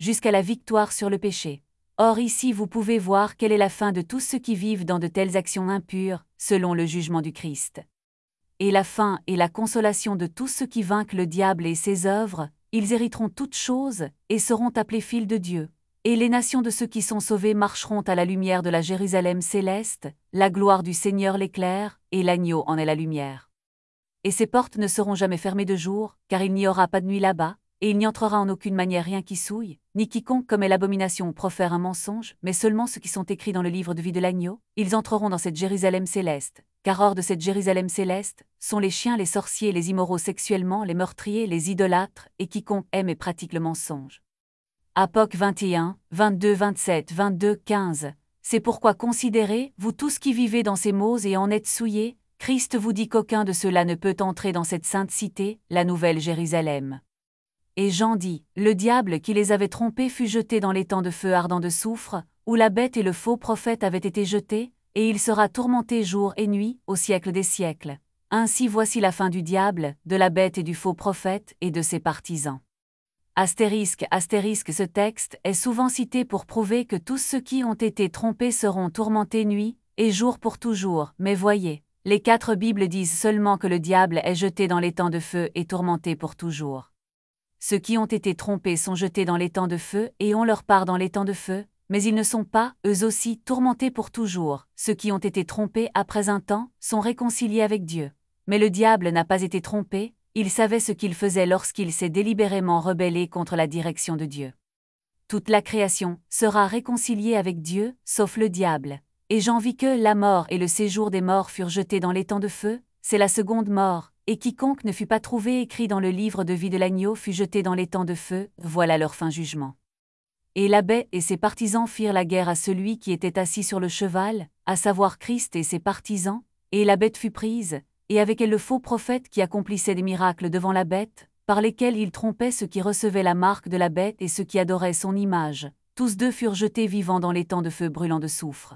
S1: jusqu'à la victoire sur le péché. Or ici vous pouvez voir quelle est la fin de tous ceux qui vivent dans de telles actions impures, selon le jugement du Christ. Et la fin et la consolation de tous ceux qui vainquent le diable et ses œuvres, ils hériteront toutes choses, et seront appelés fils de Dieu. Et les nations de ceux qui sont sauvés marcheront à la lumière de la Jérusalem céleste, la gloire du Seigneur l'éclaire, et l'agneau en est la lumière. Et ces portes ne seront jamais fermées de jour, car il n'y aura pas de nuit là-bas, et il n'y entrera en aucune manière rien qui souille, ni quiconque commet l'abomination ou profère un mensonge, mais seulement ceux qui sont écrits dans le livre de vie de l'agneau, ils entreront dans cette Jérusalem céleste. Car hors de cette Jérusalem céleste, sont les chiens, les sorciers, les immoraux sexuellement, les meurtriers, les idolâtres, et quiconque aime et pratique le mensonge. Apoc vingt et un, vingt-deux, vingt-sept, vingt-deux, quinze. C'est pourquoi considérez, vous tous qui vivez dans ces maux et en êtes souillés, Christ vous dit qu'aucun de ceux-là ne peut entrer dans cette sainte cité, la nouvelle Jérusalem. Et Jean dit, le diable qui les avait trompés fut jeté dans l'étang de feu ardent de soufre, où la bête et le faux prophète avaient été jetés, et il sera tourmenté jour et nuit, au siècle des siècles. Ainsi voici la fin du diable, de la bête et du faux prophète, et de ses partisans. Astérisque, astérisque, ce texte est souvent cité pour prouver que tous ceux qui ont été trompés seront tourmentés nuit et jour pour toujours, mais voyez, les quatre Bibles disent seulement que le diable est jeté dans l'étang de feu et tourmenté pour toujours. Ceux qui ont été trompés sont jetés dans l'étang de feu et ont leur part dans l'étang de feu, mais ils ne sont pas, eux aussi, tourmentés pour toujours. Ceux qui ont été trompés après un temps sont réconciliés avec Dieu. Mais le diable n'a pas été trompé, il savait ce qu'il faisait lorsqu'il s'est délibérément rebellé contre la direction de Dieu. Toute la création sera réconciliée avec Dieu, sauf le diable. Et Jean vit que la mort et le séjour des morts furent jetés dans l'étang de feu, c'est la seconde mort, et quiconque ne fut pas trouvé écrit dans le livre de vie de l'agneau fut jeté dans l'étang de feu, voilà leur fin jugement. Et la bête et ses partisans firent la guerre à celui qui était assis sur le cheval, à savoir Christ et ses partisans, et la bête fut prise, et avec elle le faux prophète qui accomplissait des miracles devant la bête, par lesquels il trompait ceux qui recevaient la marque de la bête et ceux qui adoraient son image. Tous deux furent jetés vivants dans l'étang de feu brûlant de soufre.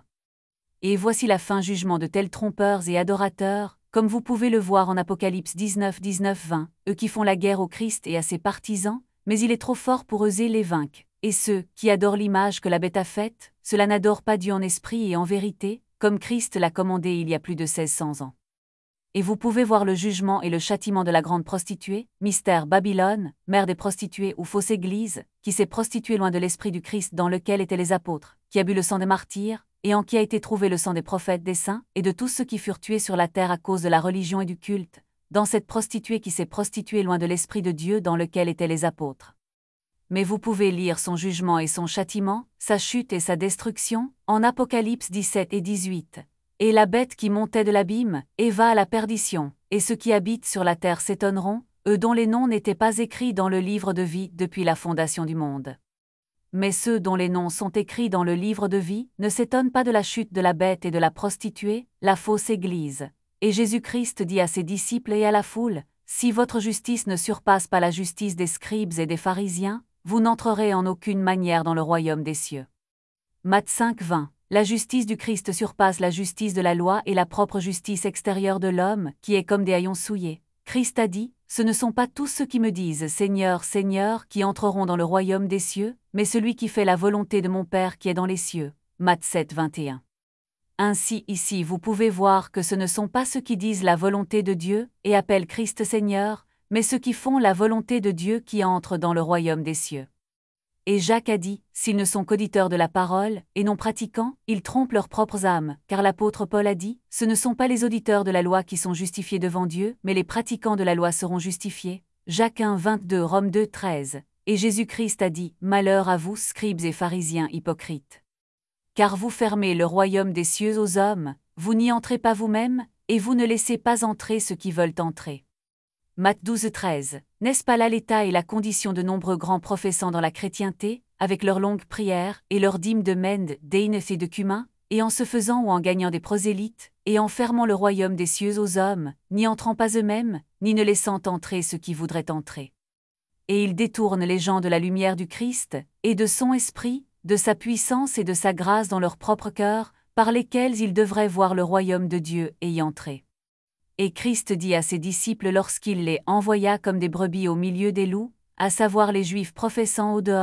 S1: Et voici la fin jugement de tels trompeurs et adorateurs, comme vous pouvez le voir en Apocalypse dix-neuf, dix-neuf, vingt, eux qui font la guerre au Christ et à ses partisans, mais il est trop fort pour eux et les vaincre. Et ceux qui adorent l'image que la bête a faite, cela n'adore pas Dieu en esprit et en vérité, comme Christ l'a commandé il y a plus de seize cents ans. Et vous pouvez voir le jugement et le châtiment de la grande prostituée, mystère Babylone, mère des prostituées ou fausse église, qui s'est prostituée loin de l'esprit du Christ dans lequel étaient les apôtres, qui a bu le sang des martyrs, et en qui a été trouvé le sang des prophètes des saints, et de tous ceux qui furent tués sur la terre à cause de la religion et du culte, dans cette prostituée qui s'est prostituée loin de l'esprit de Dieu dans lequel étaient les apôtres. Mais vous pouvez lire son jugement et son châtiment, sa chute et sa destruction, en Apocalypse dix-sept et dix-huit. Et la bête qui montait de l'abîme, et va à la perdition, et ceux qui habitent sur la terre s'étonneront, eux dont les noms n'étaient pas écrits dans le livre de vie depuis la fondation du monde. Mais ceux dont les noms sont écrits dans le livre de vie ne s'étonnent pas de la chute de la bête et de la prostituée, la fausse église. Et Jésus-Christ dit à ses disciples et à la foule, « Si votre justice ne surpasse pas la justice des scribes et des pharisiens, vous n'entrerez en aucune manière dans le royaume des cieux. » Matthieu cinq, vingt. La justice du Christ surpasse la justice de la loi et la propre justice extérieure de l'homme, qui est comme des haillons souillés. Christ a dit, « Ce ne sont pas tous ceux qui me disent « Seigneur, Seigneur » qui entreront dans le royaume des cieux, mais celui qui fait la volonté de mon Père qui est dans les cieux. » Matthieu sept, vingt et un. Ainsi ici vous pouvez voir que ce ne sont pas ceux qui disent la volonté de Dieu et appellent Christ Seigneur, mais ceux qui font la volonté de Dieu qui entrent dans le royaume des cieux. Et Jacques a dit, s'ils ne sont qu'auditeurs de la parole, et non pratiquants, ils trompent leurs propres âmes, car l'apôtre Paul a dit, ce ne sont pas les auditeurs de la loi qui sont justifiés devant Dieu, mais les pratiquants de la loi seront justifiés. Jacques un, vingt-deux, Rome deux, treize. Et Jésus-Christ a dit, malheur à vous, scribes et pharisiens hypocrites. Car vous fermez le royaume des cieux aux hommes, vous n'y entrez pas vous-même, et vous ne laissez pas entrer ceux qui veulent entrer. Matthieu douze, treize. N'est-ce pas là l'état et la condition de nombreux grands professants dans la chrétienté, avec leurs longues prières et leurs dîmes de mende, d'éinef et de cumin, et en se faisant ou en gagnant des prosélytes, et en fermant le royaume des cieux aux hommes, n'y entrant pas eux-mêmes, ni ne laissant entrer ceux qui voudraient entrer. Et ils détournent les gens de la lumière du Christ, et de son esprit, de sa puissance et de sa grâce dans leur propre cœur, par lesquels ils devraient voir le royaume de Dieu et y entrer. Et Christ dit à ses disciples lorsqu'il les envoya comme des brebis au milieu des loups, à savoir les Juifs professant au dehors,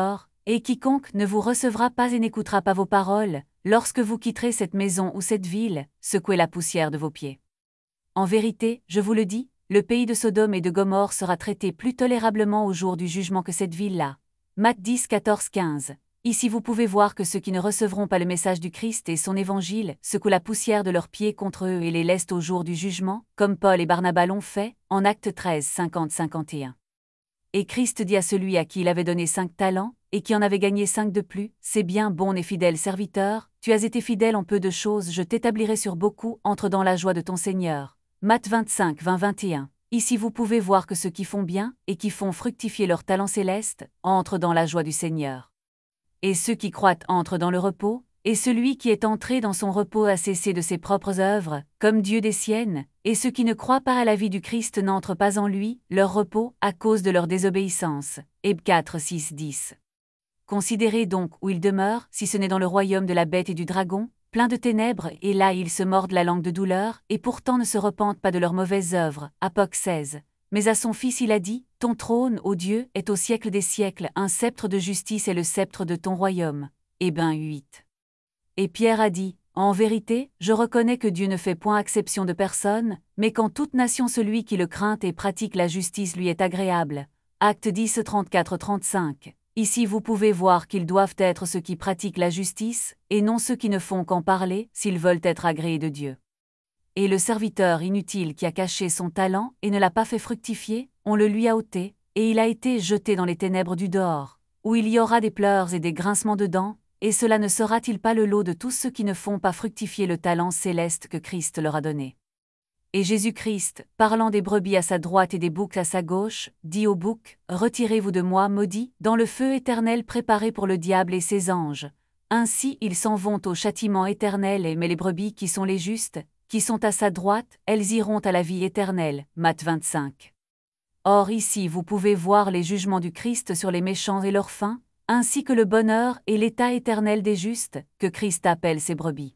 S1: et quiconque ne vous recevra pas et n'écoutera pas vos paroles, lorsque vous quitterez cette maison ou cette ville, secouez la poussière de vos pieds. En vérité, je vous le dis, le pays de Sodome et de Gomorrhe sera traité plus tolérablement au jour du jugement que cette ville-là. Matthieu dix, quatorze, quinze. Ici vous pouvez voir que ceux qui ne recevront pas le message du Christ et son évangile secouent la poussière de leurs pieds contre eux et les laissent au jour du jugement, comme Paul et Barnabas l'ont fait, en Actes treize, cinquante à cinquante et un. Et Christ dit à celui à qui il avait donné cinq talents, et qui en avait gagné cinq de plus, « C'est bien, bon et fidèle serviteur, tu as été fidèle en peu de choses, je t'établirai sur beaucoup, entre dans la joie de ton Seigneur. » Matthieu vingt-cinq, vingt, vingt et un. Ici vous pouvez voir que ceux qui font bien, et qui font fructifier leurs talents célestes, entrent dans la joie du Seigneur. Et ceux qui croient entrent dans le repos, et celui qui est entré dans son repos a cessé de ses propres œuvres, comme Dieu des siennes, et ceux qui ne croient pas à la vie du Christ n'entrent pas en lui, leur repos, à cause de leur désobéissance. Hébreux quatre, six, dix. Considérez donc où ils demeurent, si ce n'est dans le royaume de la bête et du dragon, plein de ténèbres, et là ils se mordent la langue de douleur, et pourtant ne se repentent pas de leurs mauvaises œuvres. Apoc seize. Mais à son fils il a dit, « Ton trône, ô Dieu, est au siècle des siècles, un sceptre de justice est le sceptre de ton royaume. » Hébreux huit. Et Pierre a dit, « En vérité, je reconnais que Dieu ne fait point exception de personne, mais qu'en toute nation celui qui le craint et pratique la justice lui est agréable. » Actes dix, trente-quatre à trente-cinq. Ici vous pouvez voir qu'ils doivent être ceux qui pratiquent la justice, et non ceux qui ne font qu'en parler, s'ils veulent être agréés de Dieu. Et le serviteur inutile qui a caché son talent et ne l'a pas fait fructifier, on le lui a ôté, et il a été jeté dans les ténèbres du dehors, où il y aura des pleurs et des grincements de dents, et cela ne sera-t-il pas le lot de tous ceux qui ne font pas fructifier le talent céleste que Christ leur a donné? Et Jésus-Christ, parlant des brebis à sa droite et des boucs à sa gauche, dit aux boucs, « Retirez-vous de moi, maudits, dans le feu éternel préparé pour le diable et ses anges. » Ainsi ils s'en vont au châtiment éternel, et mais les brebis qui sont les justes, qui sont à sa droite, elles iront à la vie éternelle. Matthieu vingt-cinq. Or ici vous pouvez voir les jugements du Christ sur les méchants et leurs fins, ainsi que le bonheur et l'état éternel des justes, que Christ appelle ses brebis.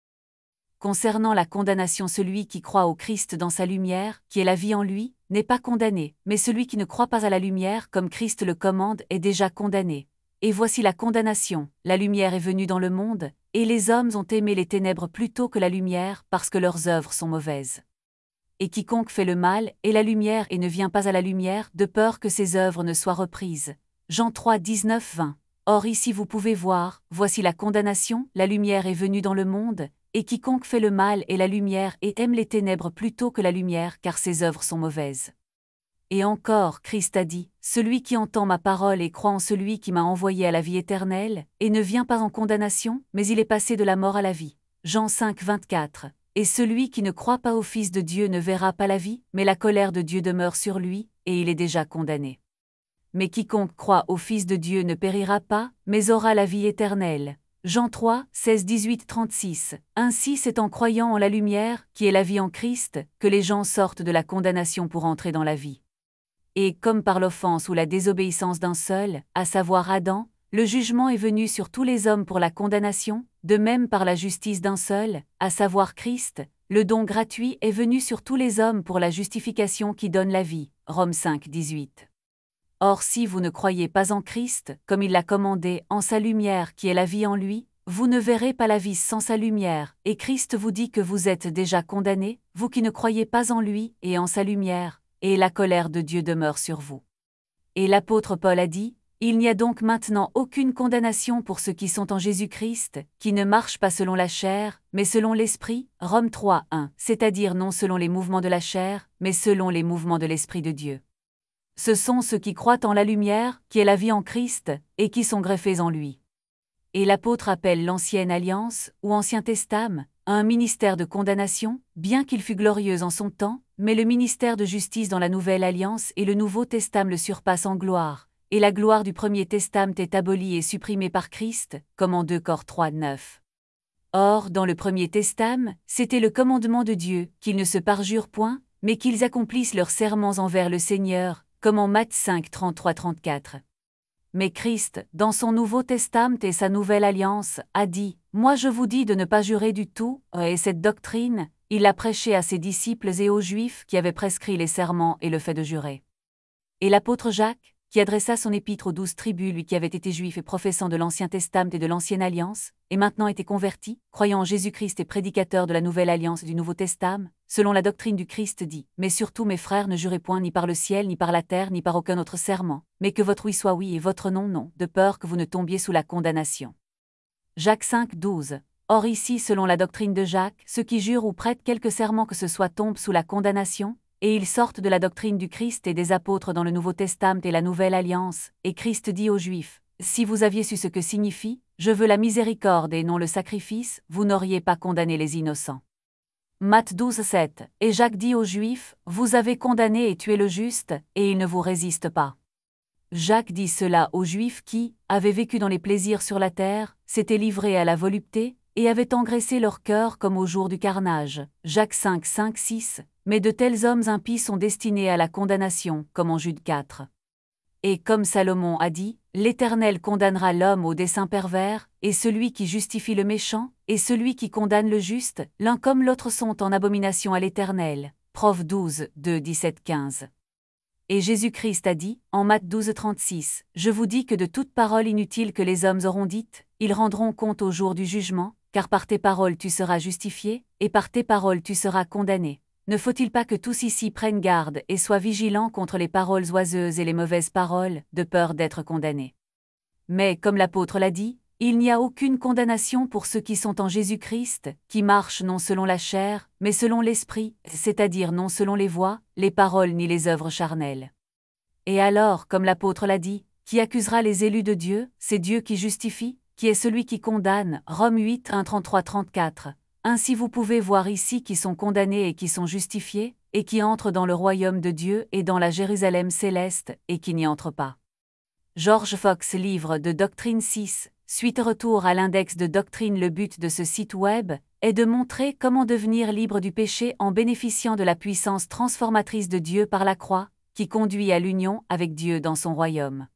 S1: Concernant la condamnation, celui qui croit au Christ dans sa lumière, qui est la vie en lui, n'est pas condamné, mais celui qui ne croit pas à la lumière comme Christ le commande est déjà condamné. Et voici la condamnation, la lumière est venue dans le monde, et les hommes ont aimé les ténèbres plutôt que la lumière parce que leurs œuvres sont mauvaises. Et quiconque fait le mal est la lumière et ne vient pas à la lumière de peur que ses œuvres ne soient reprises. Jean trois, dix-neuf, vingt. Or ici vous pouvez voir, voici la condamnation, la lumière est venue dans le monde, et quiconque fait le mal est la lumière et aime les ténèbres plutôt que la lumière car ses œuvres sont mauvaises. Et encore, Christ a dit, « Celui qui entend ma parole et croit en celui qui m'a envoyé à la vie éternelle, et ne vient pas en condamnation, mais il est passé de la mort à la vie. » Jean cinq, vingt-quatre. Et celui qui ne croit pas au Fils de Dieu ne verra pas la vie, mais la colère de Dieu demeure sur lui, et il est déjà condamné. Mais quiconque croit au Fils de Dieu ne périra pas, mais aura la vie éternelle. Jean trois, seize, dix-huit, trente-six. Ainsi c'est en croyant en la lumière, qui est la vie en Christ, que les gens sortent de la condamnation pour entrer dans la vie. Et comme par l'offense ou la désobéissance d'un seul, à savoir Adam, le jugement est venu sur tous les hommes pour la condamnation, de même par la justice d'un seul, à savoir Christ, le don gratuit est venu sur tous les hommes pour la justification qui donne la vie. Romains cinq, dix-huit. Or si vous ne croyez pas en Christ, comme il l'a commandé, en sa lumière qui est la vie en lui, vous ne verrez pas la vie sans sa lumière, et Christ vous dit que vous êtes déjà condamnés, vous qui ne croyez pas en lui et en sa lumière, et la colère de Dieu demeure sur vous. Et l'apôtre Paul a dit, « Il n'y a donc maintenant aucune condamnation pour ceux qui sont en Jésus-Christ, qui ne marchent pas selon la chair, mais selon l'Esprit. » Romains trois, un. C'est-à-dire non selon les mouvements de la chair, mais selon les mouvements de l'Esprit de Dieu. Ce sont ceux qui croient en la lumière, qui est la vie en Christ, et qui sont greffés en lui. Et l'apôtre appelle l'Ancienne Alliance, ou Ancien Testament, un ministère de condamnation, bien qu'il fût glorieux en son temps, mais le ministère de justice dans la Nouvelle Alliance et le Nouveau Testament le surpassent en gloire, et la gloire du Premier Testament est abolie et supprimée par Christ, comme en deux Corinthiens trois, neuf. Or, dans le Premier Testament, c'était le commandement de Dieu, qu'ils ne se parjurent point, mais qu'ils accomplissent leurs serments envers le Seigneur, comme en Matthieu cinq, trente-trois à trente-quatre. Mais Christ, dans son Nouveau Testament et sa Nouvelle Alliance, a dit, « Moi je vous dis de ne pas jurer du tout », et cette doctrine, il l'a prêchée à ses disciples et aux Juifs qui avaient prescrit les serments et le fait de jurer. Et l'apôtre Jacques, qui adressa son épître aux douze tribus, lui qui avait été juif et professant de l'Ancien Testament et de l'Ancienne Alliance, et maintenant était converti, croyant en Jésus-Christ et prédicateur de la Nouvelle Alliance et du Nouveau Testament, selon la doctrine du Christ dit, « Mais surtout mes frères, ne jurez point ni par le ciel, ni par la terre, ni par aucun autre serment, mais que votre oui soit oui et votre non non, de peur que vous ne tombiez sous la condamnation. » Jacques cinq, douze. Or ici, selon la doctrine de Jacques, ceux qui jurent ou prêtent quelque serment que ce soit tombent sous la condamnation, et ils sortent de la doctrine du Christ et des apôtres dans le Nouveau Testament et la Nouvelle Alliance, et Christ dit aux Juifs, « Si vous aviez su ce que signifie, je veux la miséricorde et non le sacrifice, vous n'auriez pas condamné les innocents. » Matthieu douze, sept. Et Jacques dit aux Juifs, « Vous avez condamné et tué le juste, et il ne vous résiste pas. » Jacques dit cela aux Juifs qui, avaient vécu dans les plaisirs sur la terre, s'étaient livrés à la volupté, et avaient engraissé leur cœur comme au jour du carnage. Jacques cinq, cinq, six. Mais de tels hommes impies sont destinés à la condamnation, comme en Jude quatre. Et comme Salomon a dit, l'Éternel condamnera l'homme au dessein pervers, et celui qui justifie le méchant, et celui qui condamne le juste, l'un comme l'autre sont en abomination à l'Éternel. Prof douze, deux, dix-sept, quinze. Et Jésus-Christ a dit, en Matthieu douze, trente-six, « Je vous dis que de toute parole inutile que les hommes auront dite, ils rendront compte au jour du jugement, car par tes paroles tu seras justifié, et par tes paroles tu seras condamné. Ne faut-il pas que tous ici prennent garde et soient vigilants contre les paroles oiseuses et les mauvaises paroles, de peur d'être condamnés. Mais, comme l'apôtre l'a dit, il n'y a aucune condamnation pour ceux qui sont en Jésus-Christ, qui marchent non selon la chair, mais selon l'Esprit, c'est-à-dire non selon les voies, les paroles ni les œuvres charnelles. Et alors, comme l'apôtre l'a dit, qui accusera les élus de Dieu, c'est Dieu qui justifie, qui est celui qui condamne, Romains huit, un, trente-trois, trente-quatre. Ainsi vous pouvez voir ici qui sont condamnés et qui sont justifiés, et qui entrent dans le royaume de Dieu et dans la Jérusalem céleste, et qui n'y entrent pas. George Fox, livre de Doctrine six, suite retour à l'index de doctrine. Le but de ce site web est de montrer comment devenir libre du péché en bénéficiant de la puissance transformatrice de Dieu par la croix, qui conduit à l'union avec Dieu dans son royaume.